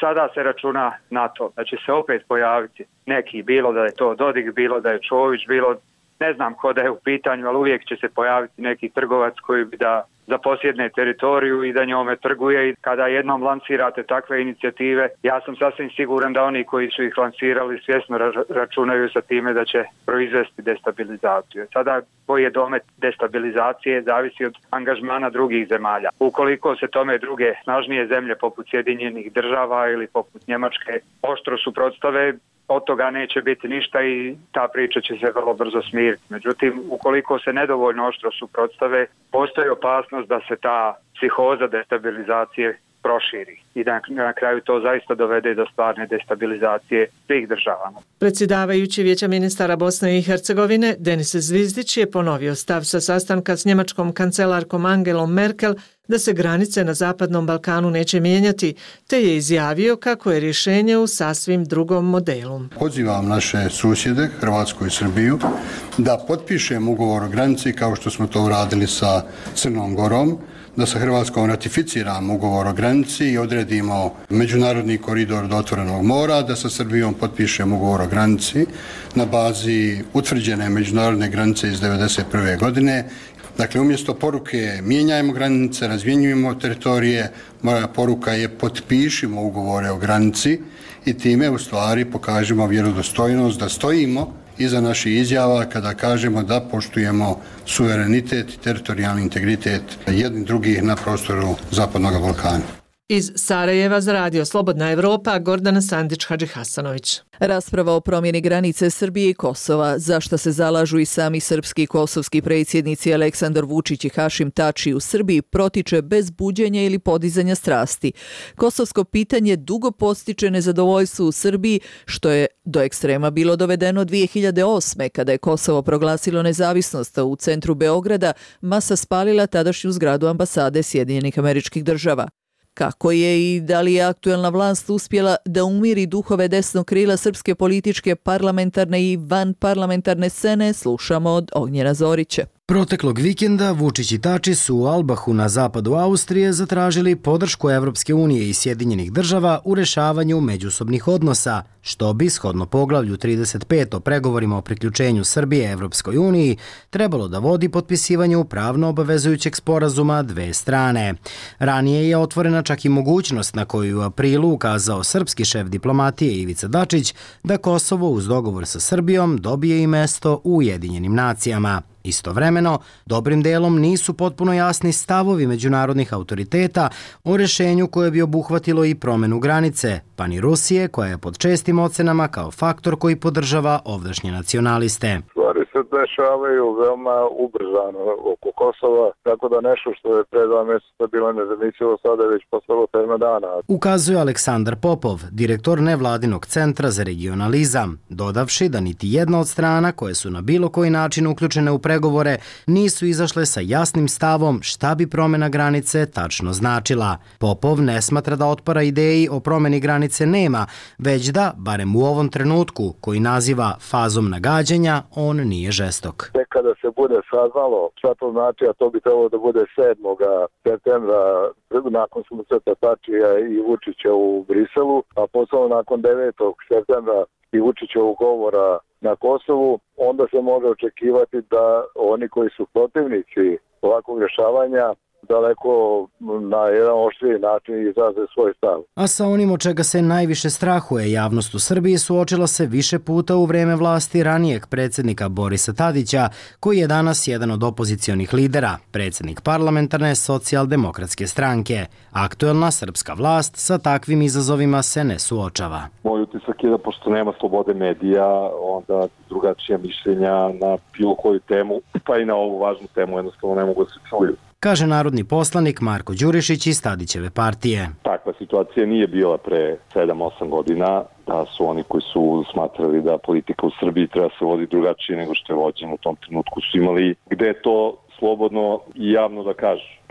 sada se računa na to da će se opet pojaviti neki, bilo da je to Dodik, bilo da je Čović, bilo ne znam ko da je u pitanju, ali uvijek će se pojaviti neki trgovac koji bi da zaposjedne teritoriju i da njome trguje, i kada jednom lansirate takve inicijative, ja sam sasvim siguran da oni koji su ih lansirali svjesno računaju sa time da će proizvesti destabilizaciju. Sada koji je domet destabilizacije zavisi od angažmana drugih zemalja. Ukoliko se tome druge snažnije zemlje poput Sjedinjenih država ili poput Njemačke oštro suprotstave, od toga neće biti ništa i ta priča će se vrlo brzo smiriti. Međutim, ukoliko se nedovoljno oštro suprotstave, postoji opasnost da se ta psihoza destabilizacije proširi i da na kraju to zaista dovede do stvarne destabilizacije svih država. Predsjedavajući Vijeća ministara Bosne i Hercegovine Denis Zvizdić je ponovio stav sa sastanka s njemačkom kancelarkom Angelom Merkel da se granice na Zapadnom Balkanu neće mijenjati, te je izjavio kako je rješenje u sasvim drugom modelu. Pozivam naše susjede, Hrvatsku i Srbiju, da potpišemo ugovor o granici kao što smo to uradili sa Crnom Gorom, da sa Hrvatskom ratificiramo ugovor o granici i odredimo međunarodni koridor do otvorenog mora, da sa Srbijom potpišemo ugovor o granici na bazi utvrđene međunarodne granice iz devedeset prve godine. Dakle, umjesto poruke mijenjajmo granice, razmjenjujemo teritorije, moja poruka je potpišimo ugovore o granici i time u stvari pokažemo vjerodostojnost da stojimo iza naših izjava kada kažemo da poštujemo suverenitet i teritorijalni integritet jednih drugih na prostoru Zapadnog Balkana. Iz Sarajeva za Radio Slobodna Evropa, Gordana Sandić-Hadžihasanović. Rasprava o promjeni granice Srbije i Kosova, za što se zalažu i sami srpski i kosovski predsjednici Aleksandar Vučić i Hašim Tači u Srbiji, protiče bez buđenja ili podizanja strasti. Kosovsko pitanje dugo podstiče nezadovoljstvo u Srbiji, što je do ekstrema bilo dovedeno dvije hiljade osme. kada je Kosovo proglasilo nezavisnost, u centru Beograda masa spalila tadašnju zgradu ambasade Sjedinjenih Američkih Država. Kako je i da li je aktuelna vlast uspjela da umiri duhove desnog krila srpske političke, parlamentarne i vanparlamentarne scene, slušamo od Ognjena Zorića. Proteklog vikenda Vučić i Tači su u Albahu na zapadu Austrije zatražili podršku Evropske unije i Sjedinjenih država u rešavanju međusobnih odnosa, što bi, shodno poglavlju trideset pet o pregovorima o priključenju Srbije Evropskoj uniji, trebalo da vodi potpisivanju pravno obavezujućeg sporazuma dve strane. Ranije je otvorena čak i mogućnost na koju u aprilu ukazao srpski šef diplomatije Ivica Dačić da Kosovo uz dogovor sa Srbijom dobije i mesto u Ujedinjenim nacijama. Istovremeno, dobrim delom nisu potpuno jasni stavovi međunarodnih autoriteta o rešenju koje bi obuhvatilo i promjenu granice, pa ni Rusije, koja je pod čestim ocenama kao faktor koji podržava ovdašnje nacionaliste. Stvari se dešavaju veoma ubrzano oko Kosova, tako da nešto što je pre dva mjeseca bilo nezamislivo sada je već postalo tema dana. Ukazuje Aleksandar Popov, direktor nevladinog centra za regionalizam, dodavši da niti jedna od strana koje su na bilo koji način uključene u pregovore nisu izašle sa jasnim stavom šta bi promjena granice tačno značila. Popov ne smatra da otpora ideji o promjeni granice nema, već da, barem u ovom trenutku, koji naziva fazom nagađanja, on nije žestok. Tek kada se bude saznalo šta to znači, a to bi trebalo da bude sedmog septembra nakon susreta Tačija i Vučića u Briselu, a posle nakon devetog septembra i Vučićevog govora na Kosovu, onda se može očekivati da oni koji su protivnici ovakvog rješavanja daleko na jedan oštriji način izraze svoj stav. A sa onim od čega se najviše strahuje javnost u Srbiji suočila se više puta u vreme vlasti ranijeg predsjednika Borisa Tadića, koji je danas jedan od opozicionih lidera, predsjednik parlamentarne socijaldemokratske stranke. Aktuelna srpska vlast sa takvim izazovima se ne suočava. Moj utisak je da pošto nema slobode medija, onda drugačija mišljenja na bilo koju temu, pa i na ovu važnu temu jednostavno ne mogu da se čuju, kaže narodni poslanik Marko Đurišić iz Tadićeve partije. Takva situacija nije bila pre sedam osam godina, da su oni koji su smatrali da politika u Srbiji treba se vodi drugačije nego što je vođeno u tom trenutku su imali gde je to slobodno i javno da kažu.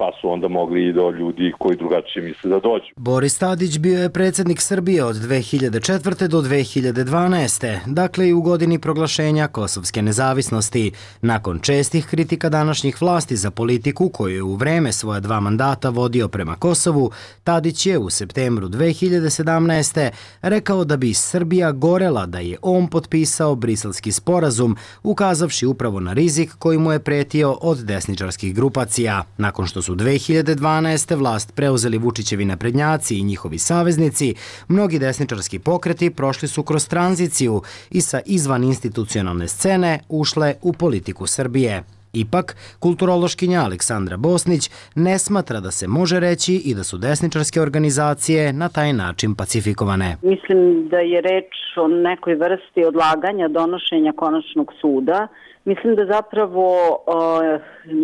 pa su onda mogli i do ljudi koji drugačije misle da dođu. Boris Tadić bio je predsjednik Srbije od dve hiljade četvrte do dve hiljade dvanaeste, dakle i u godini proglašenja kosovske nezavisnosti. Nakon čestih kritika današnjih vlasti za politiku koju je u vreme svoja dva mandata vodio prema Kosovu, Tadić je u septembru dve hiljade sedamnaeste. rekao da bi Srbija gorela da je on potpisao briselski sporazum, ukazavši upravo na rizik koji mu je pretio od desničarskih grupacija. Nakon što su dve hiljade dvanaeste. vlast preuzeli Vučićevi naprednjaci i njihovi saveznici, mnogi desničarski pokreti prošli su kroz tranziciju i sa izvan institucionalne scene ušle u politiku Srbije. Ipak, kulturološkinja Aleksandra Bosnić ne smatra da se može reći i da su desničarske organizacije na taj način pacifikovane. Mislim da je reč o nekoj vrsti odlaganja donošenja konačnog suda. Mislim da zapravo o,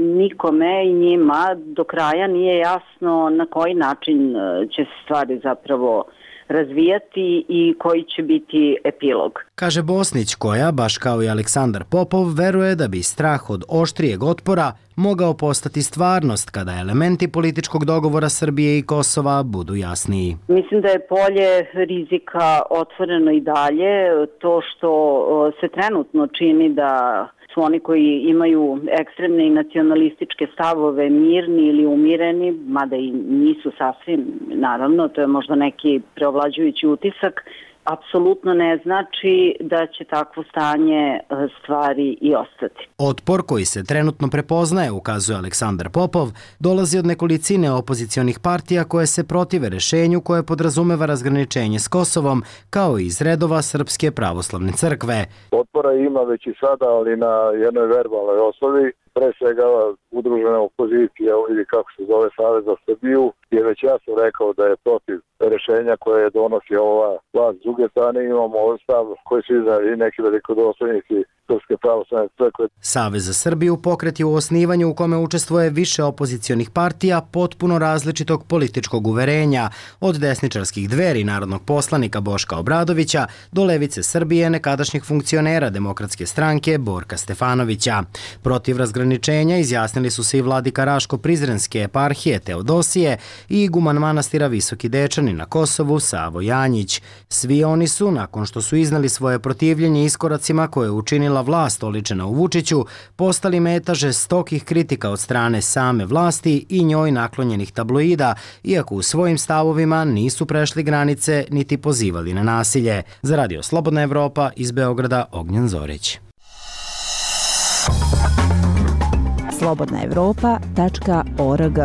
nikome i njima do kraja nije jasno na koji način će se stvari zapravo razvijati i koji će biti epilog. Kaže Bosnić, koja, baš kao i Aleksandar Popov, veruje da bi strah od oštrijeg otpora mogao postati stvarnost kada elementi političkog dogovora Srbije i Kosova budu jasniji. Mislim da je polje rizika otvoreno i dalje. To što se trenutno čini da su oni koji imaju ekstremne i nacionalističke stavove mirni ili umireni, mada i nisu sasvim, naravno, to je možda neki preovlađujući utisak, apsolutno ne znači da će takvo stanje stvari i ostati. Otpor koji se trenutno prepoznaje, ukazuje Aleksandar Popov, dolazi od nekolicine opozicionih partija koje se protive rešenju koje podrazumeva razgraničenje s Kosovom, kao i iz redova Srpske pravoslavne crkve. Otpora ima već i sada, ali na jednoj verbalnoj osnovi. Pre svega udružena opozicija, ili kako se zove Savez za Srbiju, je već jasno rekao da je protiv rešenja koje donosi ova vlast. S druge strane imamo stav koji su iznali neki velikodostojnici Srpske pravoslavne crkve. Savez za Srbiju pokret je u osnivanju u kome učestvuje više opozicionih partija potpuno različitog političkog uverenja, od desničarskih Dveri narodnog poslanika Boška Obradovića do Levice Srbije nekadašnjih funkcionera Demokratske stranke Borka Stefanovića. Protiv razgraničenja izjasnili su se i vladika Raško-Prizrenske eparhije Teodosije i iguman manastira Visoki Dečani na Kosovu Savo Janjić. Svi oni su, nakon što su iznali svoje protivljenje iskoracima koje je učinila vlast oličena u Vučiću, postali meta žestokih kritika od strane same vlasti i njoj naklonjenih tabloida, iako u svojim stavovima nisu prešli granice niti pozivali na nasilje. Za Radio Slobodna Evropa iz Beograda, Ognjen Zorić. slobodna evropa tačka org.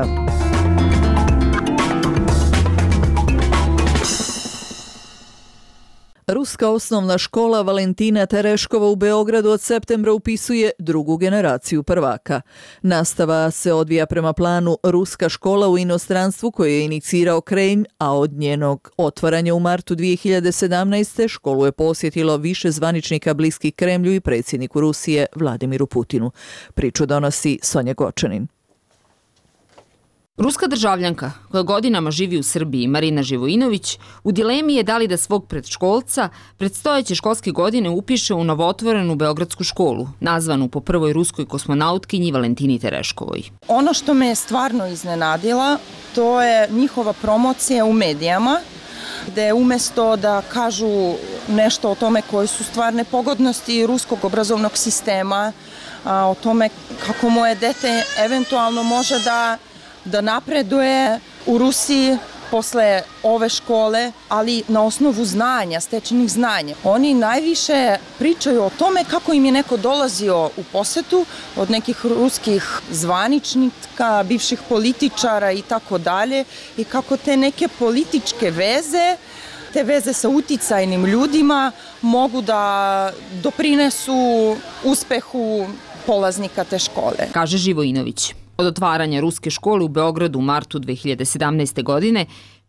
Ruska osnovna škola Valentina Tereškova u Beogradu od septembra upisuje drugu generaciju prvaka. Nastava se odvija prema planu Ruska škola u inostranstvu koju je inicirao Kremlj, a od njenog otvaranja u martu dvije hiljade sedamnaeste. školu je posjetilo više zvaničnika bliskih Kremlju i predsjedniku Rusije Vladimiru Putinu. Priču donosi Sonja Gočanin. Ruska državljanka, koja godinama živi u Srbiji, Marina Živojinović, u dilemi je da li da svog predškolca predstojeće školske godine upiše u novootvorenu beogradsku školu, nazvanu po prvoj ruskoj kosmonautkinji Valentini Tereškovoj. Ono što me je stvarno iznenadila, to je njihova promocija u medijama, gde umesto da kažu nešto o tome koje su stvarne pogodnosti ruskog obrazovnog sistema, a, o tome kako moje dete eventualno može da da napreduje u Rusiji posle ove škole, ali na osnovu znanja, stečenih znanja. Oni najviše pričaju o tome kako im je neko dolazio u posetu od nekih ruskih zvaničnika, bivših političara i tako dalje, i kako te neke političke veze, te veze sa uticajnim ljudima mogu da doprinesu uspehu polaznika te škole. Kaže Živojinović. Od otvaranja ruske škole u Beogradu u martu dve hiljade sedamnaeste. godine,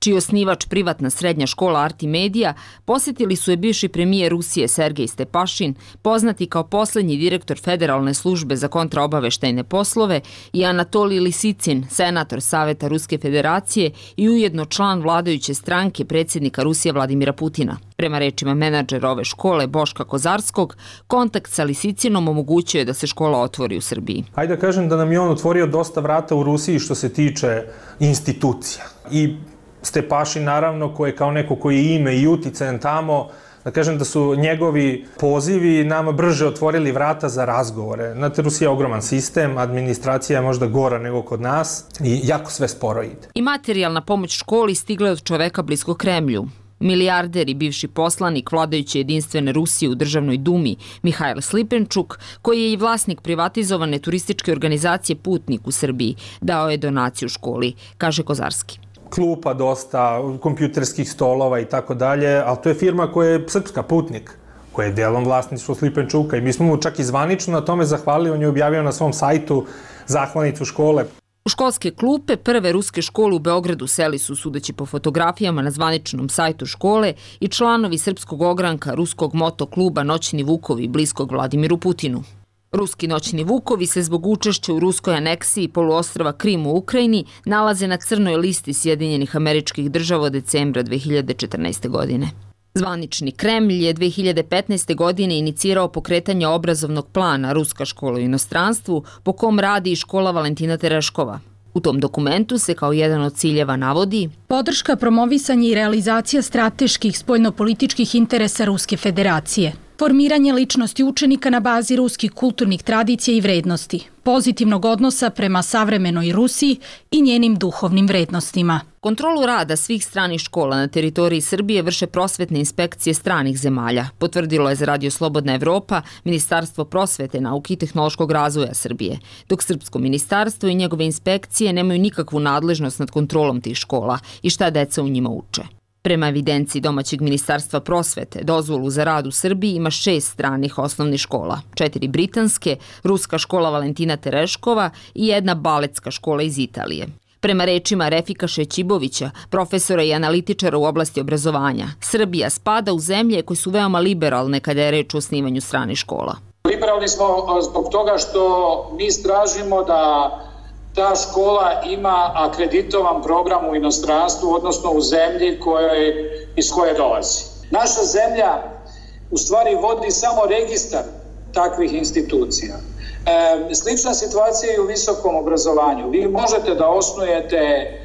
čiji osnivač privatna srednja škola Artimedija, posjetili su je bivši premijer Rusije Sergej Stepašin, poznati kao posljednji direktor Federalne službe za kontraobaveštajne poslove, i Anatolij Lisicin, senator Saveta Ruske federacije i ujedno član vladajuće stranke predsjednika Rusije Vladimira Putina. Prema rečima menadžera ove škole Boška Kozarskog, kontakt sa Lisicinom omogućio je da se škola otvori u Srbiji. Hajde da kažem da nam je on otvorio dosta vrata u Rusiji što se tiče institucija. I Stepašin, naravno, koji je kao neko koji je ime i uticajan tamo, da kažem da su njegovi pozivi nama brže otvorili vrata za razgovore. Znate, Rusija je ogroman sistem, administracija je možda gora nego kod nas i jako sve sporo ide. I materijalna pomoć školi stigla je od čoveka blisko Kremlju. Milijarder i bivši poslanik vladajuće jedinstvene Rusije u državnoj dumi Mihajl Slipenčuk, koji je i vlasnik privatizovane turističke organizacije Putnik u Srbiji, dao je donaciju školi, kaže Kozarski. Klupa dosta, kompjuterskih stolova i tako dalje, ali to je firma koja je srpska, Putnik, koja je delom vlasništvo Slipenčuka i mi smo mu čak i zvanično na tome zahvalili, on je objavio na svom sajtu zahvalnicu škole. U školske klupe prve ruske škole u Beogradu seli su, sudeći po fotografijama na zvaničnom sajtu škole, i članovi srpskog ogranka ruskog motokluba Noćni Vukovi bliskog Vladimiru Putinu. Ruski Noćni Vukovi se zbog učešća u ruskoj aneksiji poluostrva Krim u Ukrajini nalaze na crnoj listi Sjedinjenih Američkih Država od decembra dve hiljade četrnaeste. godine. Zvanični Kremlj je dve hiljade petnaeste. godine inicirao pokretanje obrazovnog plana Ruska škola u inostranstvu, po kom radi i škola Valentina Tereškova. U tom dokumentu se kao jedan od ciljeva navodi podrška, promovisanje i realizacija strateških spoljnopolitičkih interesa Ruske federacije, formiranje ličnosti učenika na bazi ruskih kulturnih tradicija i vrednosti, pozitivnog odnosa prema savremenoj Rusiji i njenim duhovnim vrednostima. Kontrolu rada svih stranih škola na teritoriji Srbije vrše prosvetne inspekcije stranih zemalja, potvrdilo je za Radio Slobodna Evropa Ministarstvo prosvete, nauke i tehnološkog razvoja Srbije, dok Srpsko ministarstvo i njegove inspekcije nemaju nikakvu nadležnost nad kontrolom tih škola i šta deca u njima uče. Prema evidenciji domaćeg Ministarstva prosvete, dozvolu za rad u Srbiji ima šest stranih osnovnih škola, četiri britanske, ruska škola Valentina Tereškova i jedna baletska škola iz Italije. Prema rečima Refika Šećibovića, profesora i analitičara u oblasti obrazovanja, Srbija spada u zemlje koje su veoma liberalne kada je reč o osnivanju stranih škola. Liberalni smo zbog toga što mi tražimo da ta škola ima akreditovan program u inostranstvu, odnosno u zemlji kojoj, iz koje dolazi. Naša zemlja u stvari vodi samo registar takvih institucija. E, slična situacija je u visokom obrazovanju. Vi možete da osnujete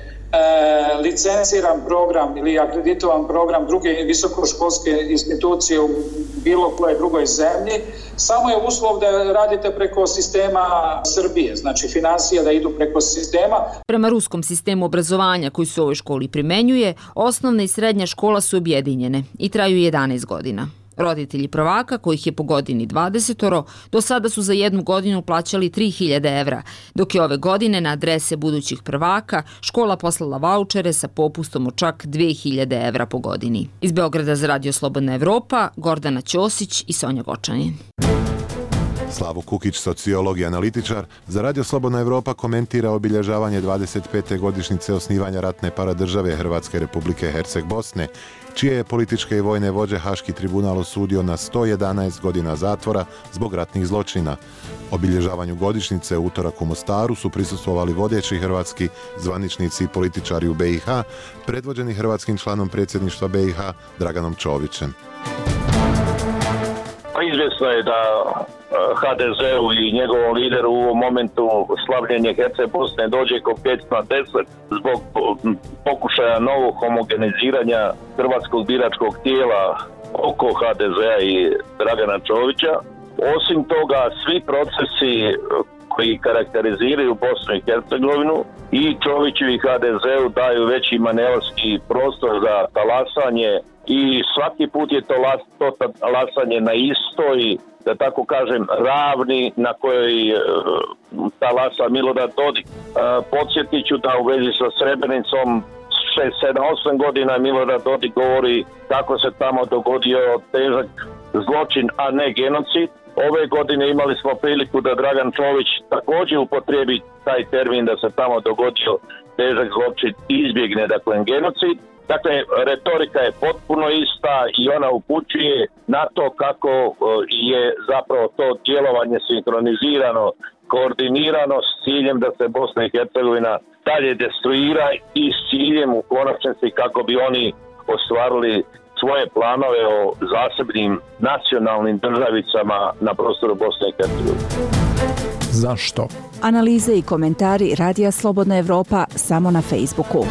e, licenciran program ili akreditovan program druge visokoškolske institucije u bilo koje drugoj zemlji, samo je uslov da radite preko sistema Srbije, znači finansije da idu preko sistema. Prema ruskom sistemu obrazovanja koji se u ovoj školi primenjuje, osnovna i srednja škola su objedinjene i traju jedanaest godina. Roditelji prvaka, kojih je po godini dvadesetoro, do sada su za jednu godinu plaćali tri hiljade evra, dok je ove godine na adrese budućih prvaka škola poslala vaučere sa popustom od čak dve hiljade evra po godini. Iz Beograda za Radio Slobodna Evropa, Gordana Ćosić i Sonja Gočanin. Slavo Kukić, sociolog i analitičar, za Radio Slobodna Evropa komentira obilježavanje dvadeset pete godišnjice osnivanja ratne paradržave Hrvatske Republike Herceg Bosne, čije je političke i vojne vođe Haški tribunal osudio na sto jedanaest godina zatvora zbog ratnih zločina. Obilježavanju godišnjice u utorak u Mostaru su prisustvovali vodeći hrvatski zvaničnici i političari u be i ha, predvođeni hrvatskim članom predsjedništva be i ha Draganom Čovićem. Izvjesno je da ha de zeu i njegovom lideru u ovom momentu slavljenje Herceg Bosne dođe ko pjec na deset zbog pokušaja novog homogeniziranja hrvatskog biračkog tijela oko ha de zea i Dragana Čovića. Osim toga, svi procesi koji karakteriziraju Bosnu i Hercegovinu i Čoviću i ha de zeu daju veći manevarski prostor za talasanje i svaki put je to, las, to talasanje na istoj, da tako kažem, ravni na kojoj e, talasa Milorad Dodik. E, podsjetit ću da u vezi sa Srebrenicom šest, sedam, osam godina Milorad Dodik govori kako se tamo dogodio težak zločin, a ne genocid. Ove godine imali smo priliku da Dragan Čović također upotrijebi taj termin da se tamo dogodio težak zločin izbjegne, dakle, genocid. Dakle, retorika je potpuno ista i ona upućuje na to kako je zapravo to djelovanje sinkronizirano, koordinirano s ciljem da se Bosna i Hercegovina dalje destruira i s ciljem u konačnici kako bi oni ostvarili svoje planove o zasebnim nacionalnim državicama na prostoru Bosne i Hercegovine. Zašto? Analize i komentari Radija Slobodna Evropa samo na Facebooku.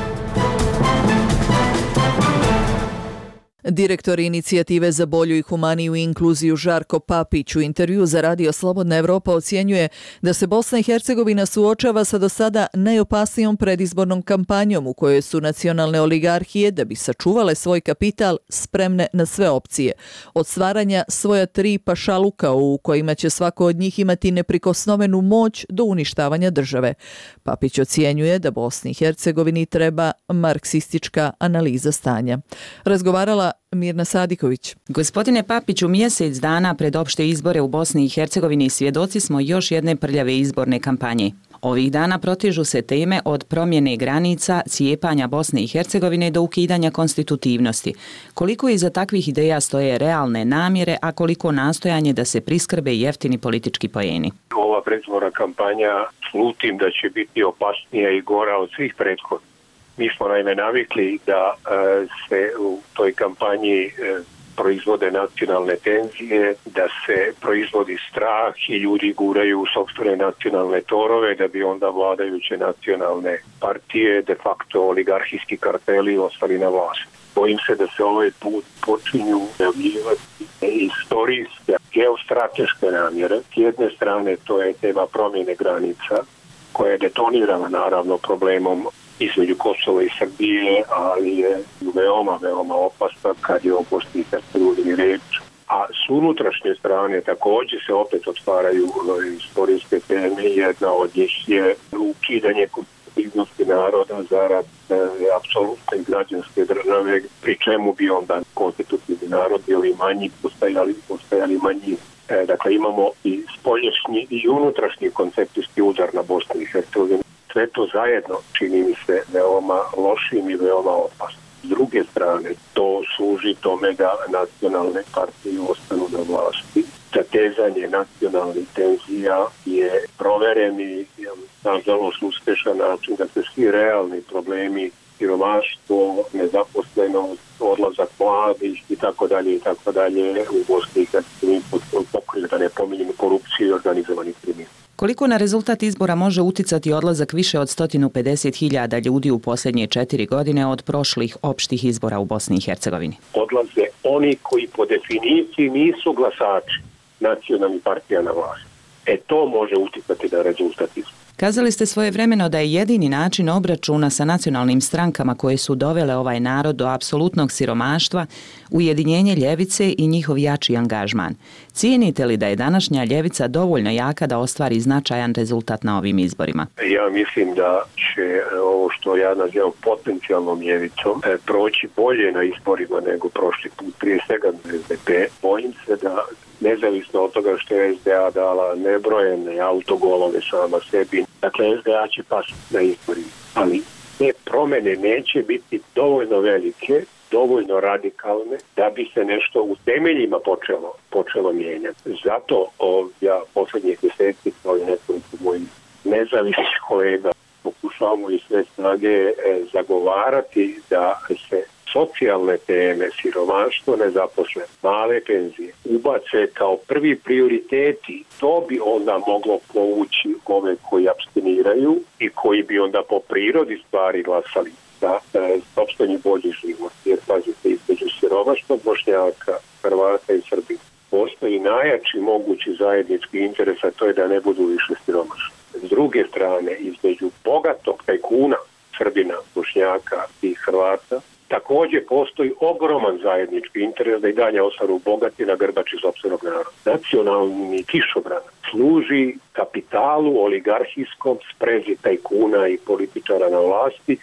Direktor inicijative za bolju i humaniju inkluziju Žarko Papić u intervju za Radio Slobodna Evropa ocjenjuje da se Bosna i Hercegovina suočava sa do sada najopasnijom predizbornom kampanjom u kojoj su nacionalne oligarhije, da bi sačuvale svoj kapital, spremne na sve opcije. Od stvaranja svoja tri pašaluka u kojima će svako od njih imati neprikosnovenu moć do uništavanja države. Papić ocjenjuje da Bosni i Hercegovini treba marksistička analiza stanja. Razgovarala Mirna Sadiković. Gospodine Papiću, mjesec dana pred opšte izbore u Bosni i Hercegovini svjedoci smo još jedne prljave izborne kampanje. Ovih dana protežu se teme od promjene granica, cijepanja Bosne i Hercegovine do ukidanja konstitutivnosti. Koliko iza takvih ideja stoje realne namjere, a koliko nastojanje da se priskrbe jeftini politički poeni? Ova predizborna kampanja slutim da će biti opasnija i gora od svih prethodnih. Mi smo naime navikli da e, se u toj kampanji e, proizvode nacionalne tenzije, da se proizvodi strah i ljudi guraju u sopstvene nacionalne torove da bi onda vladajuće nacionalne partije, de facto oligarhijski karteli, ostali na vlasti. Bojim se da se ovaj put počinju javljivati istorijske, geostrateške namjere. S jedne strane to je tema promjene granica, koja je detonirana naravno problemom između Kosova i Srbije, ali je veoma, veoma opasna kad je o Bosni i Hercegovini reč. A s unutrašnje strane također se opet otvaraju istorijske teme. Jedna od njih je ukidanje konstitutivnosti naroda zarad e, apsolutne građanske države, pri čemu bi onda konstitutivni narod bili manji, postajali, postajali manji. E, dakle, imamo i spolješnji i unutrašnji koncepcijski udar na Bosnu i Hercegovinu. Sve to zajedno čini mi se veoma lošim i veoma opasnim. S druge strane, to služi tome da nacionalne partije ostanu na vlasti. Zatezanje nacionalnih tenzija je provereni, nažalost uspešan način da se svi realni problemi, siromaštvo, nezaposlenost, odlazak mladih i tako dalje i tako dalje u Bosni i Hercegovini pokriju, da ne pominjem korupciju i organizovani kriminal. Koliko na rezultat izbora može uticati odlazak više od sto pedeset hiljada ljudi u posljednje četiri godine od prošlih opštih izbora u Bosni i Hercegovini? Odlaze oni koji po definiciji nisu glasači nacionalnih partija na vlasti. E to može uticati na rezultat izbora. Kazali ste svojevremeno da je jedini način obračuna sa nacionalnim strankama koje su dovele ovaj narod do apsolutnog siromaštva ujedinjenje ljevice i njihov jači angažman. Cijenite li da je današnja ljevica dovoljno jaka da ostvari značajan rezultat na ovim izborima? Ja mislim da će ovo što ja nazivam potencijalnom ljevicom proći bolje na izborima nego prošli put, prije svega S D P. Bojim se da nezavisno od toga što je S D A dala nebrojene autogolove sama sebi. Dakle, S D A će pasiti na izborima, ali te promjene neće biti dovoljno velike, dovoljno radikalne da bi se nešto u temeljima počelo, počelo mijenjati. Zato o, ja posljednjih mjeseci kao i nekoliko mojih nezavisnih kolega pokušavamo i sve snage e, zagovarati da se socijalne teme, siromaštvo, nezaposlenost, male penzije ubace kao prvi prioriteti. To bi onda moglo povući ove koji apstiniraju i koji bi onda po prirodi stvari glasali za e, sopstveni bolji život. Jer pazite, između siromaštva Bošnjaka, Hrvata i Srbije postoji najjači mogući zajednički interes, a to je da ne budu više siromašni. S druge strane, između bogatog tajkuna Srbina, Bošnjaka i Hrvata također postoji ogroman zajednički interes da i dalje ostanu bogati na grbači sopstvenog naroda. Nacionalni kišobran služi kapitalu oligarhijskom, sprezi tajkuna i političara na vlasti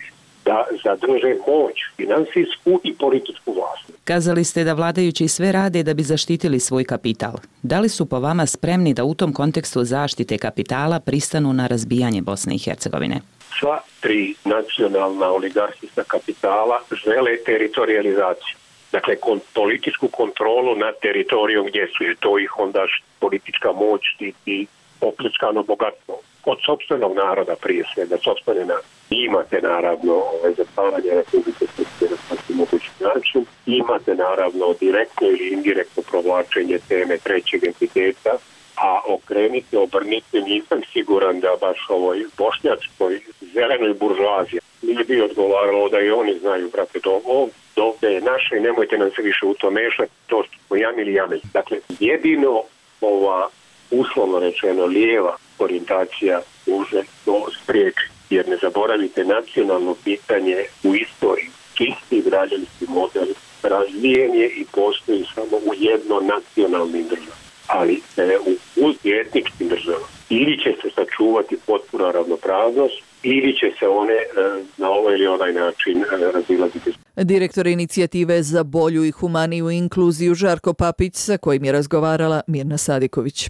da zadrže moć, finansijsku i političku vlast. Kazali ste da vladajući sve rade da bi zaštitili svoj kapital. Da li su po vama spremni da u tom kontekstu zaštite kapitala pristanu na razbijanje Bosne i Hercegovine? Sva tri nacionalna oligarhijska kapitala žele teritorializaciju. Dakle, kon, političku kontrolu nad teritorijom gdje su, jer to ih onda politička moć štiti opljačkano bogatstvo. Od sopstvenog naroda prije svega, sopstvene narode. Imate naravno ovaj, zatvaranje Republike Srpske na svaki mogući način, imate naravno direktno ili indirektno provlačenje teme trećeg entiteta, a okrenite, obrnite, nisam siguran da baš ovoj bošnjačkoj zelenoj buržoaziji nije bi odgovaralo da i oni znaju, brate, do ovdje je naše i nemojte nam se više u to mešati, to što smo jami ili jami. Dakle, jedino ova uslovno rečeno lijeva orijentacija može to spriječi. Jer ne zaboravite, nacionalno pitanje u istoriji, čisti građanski model, razvijen je i postoji samo u jednonacionalnim državama. Ali e, u multietničkim državama ili će se sačuvati potpuna ravnopravnost, ili će se one e, na ovaj ili onaj način e, razilaziti. Direktor inicijative za bolju i humaniju inkluziju Žarko Papić, sa kojim je razgovarala Mirna Sadiković.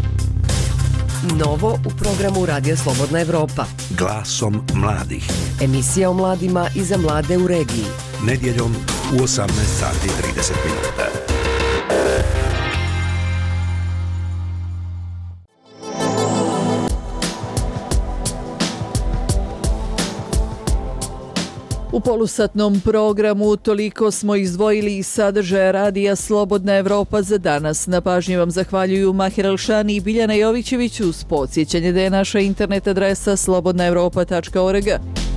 Novo u programu Radija Slobodna Evropa. Glasom mladih. Emisija o mladima i za mlade u regiji. Nedjeljom u osamnaest sati i trideset minuta. U polusatnom programu toliko smo izdvojili iz sadržaja Radija Slobodna Evropa za danas. Na pažnji vam zahvaljuju Mahir Elšani i Biljana Jovićević uz podsjećanje da je naša internet adresa slobodna evropa tačka org.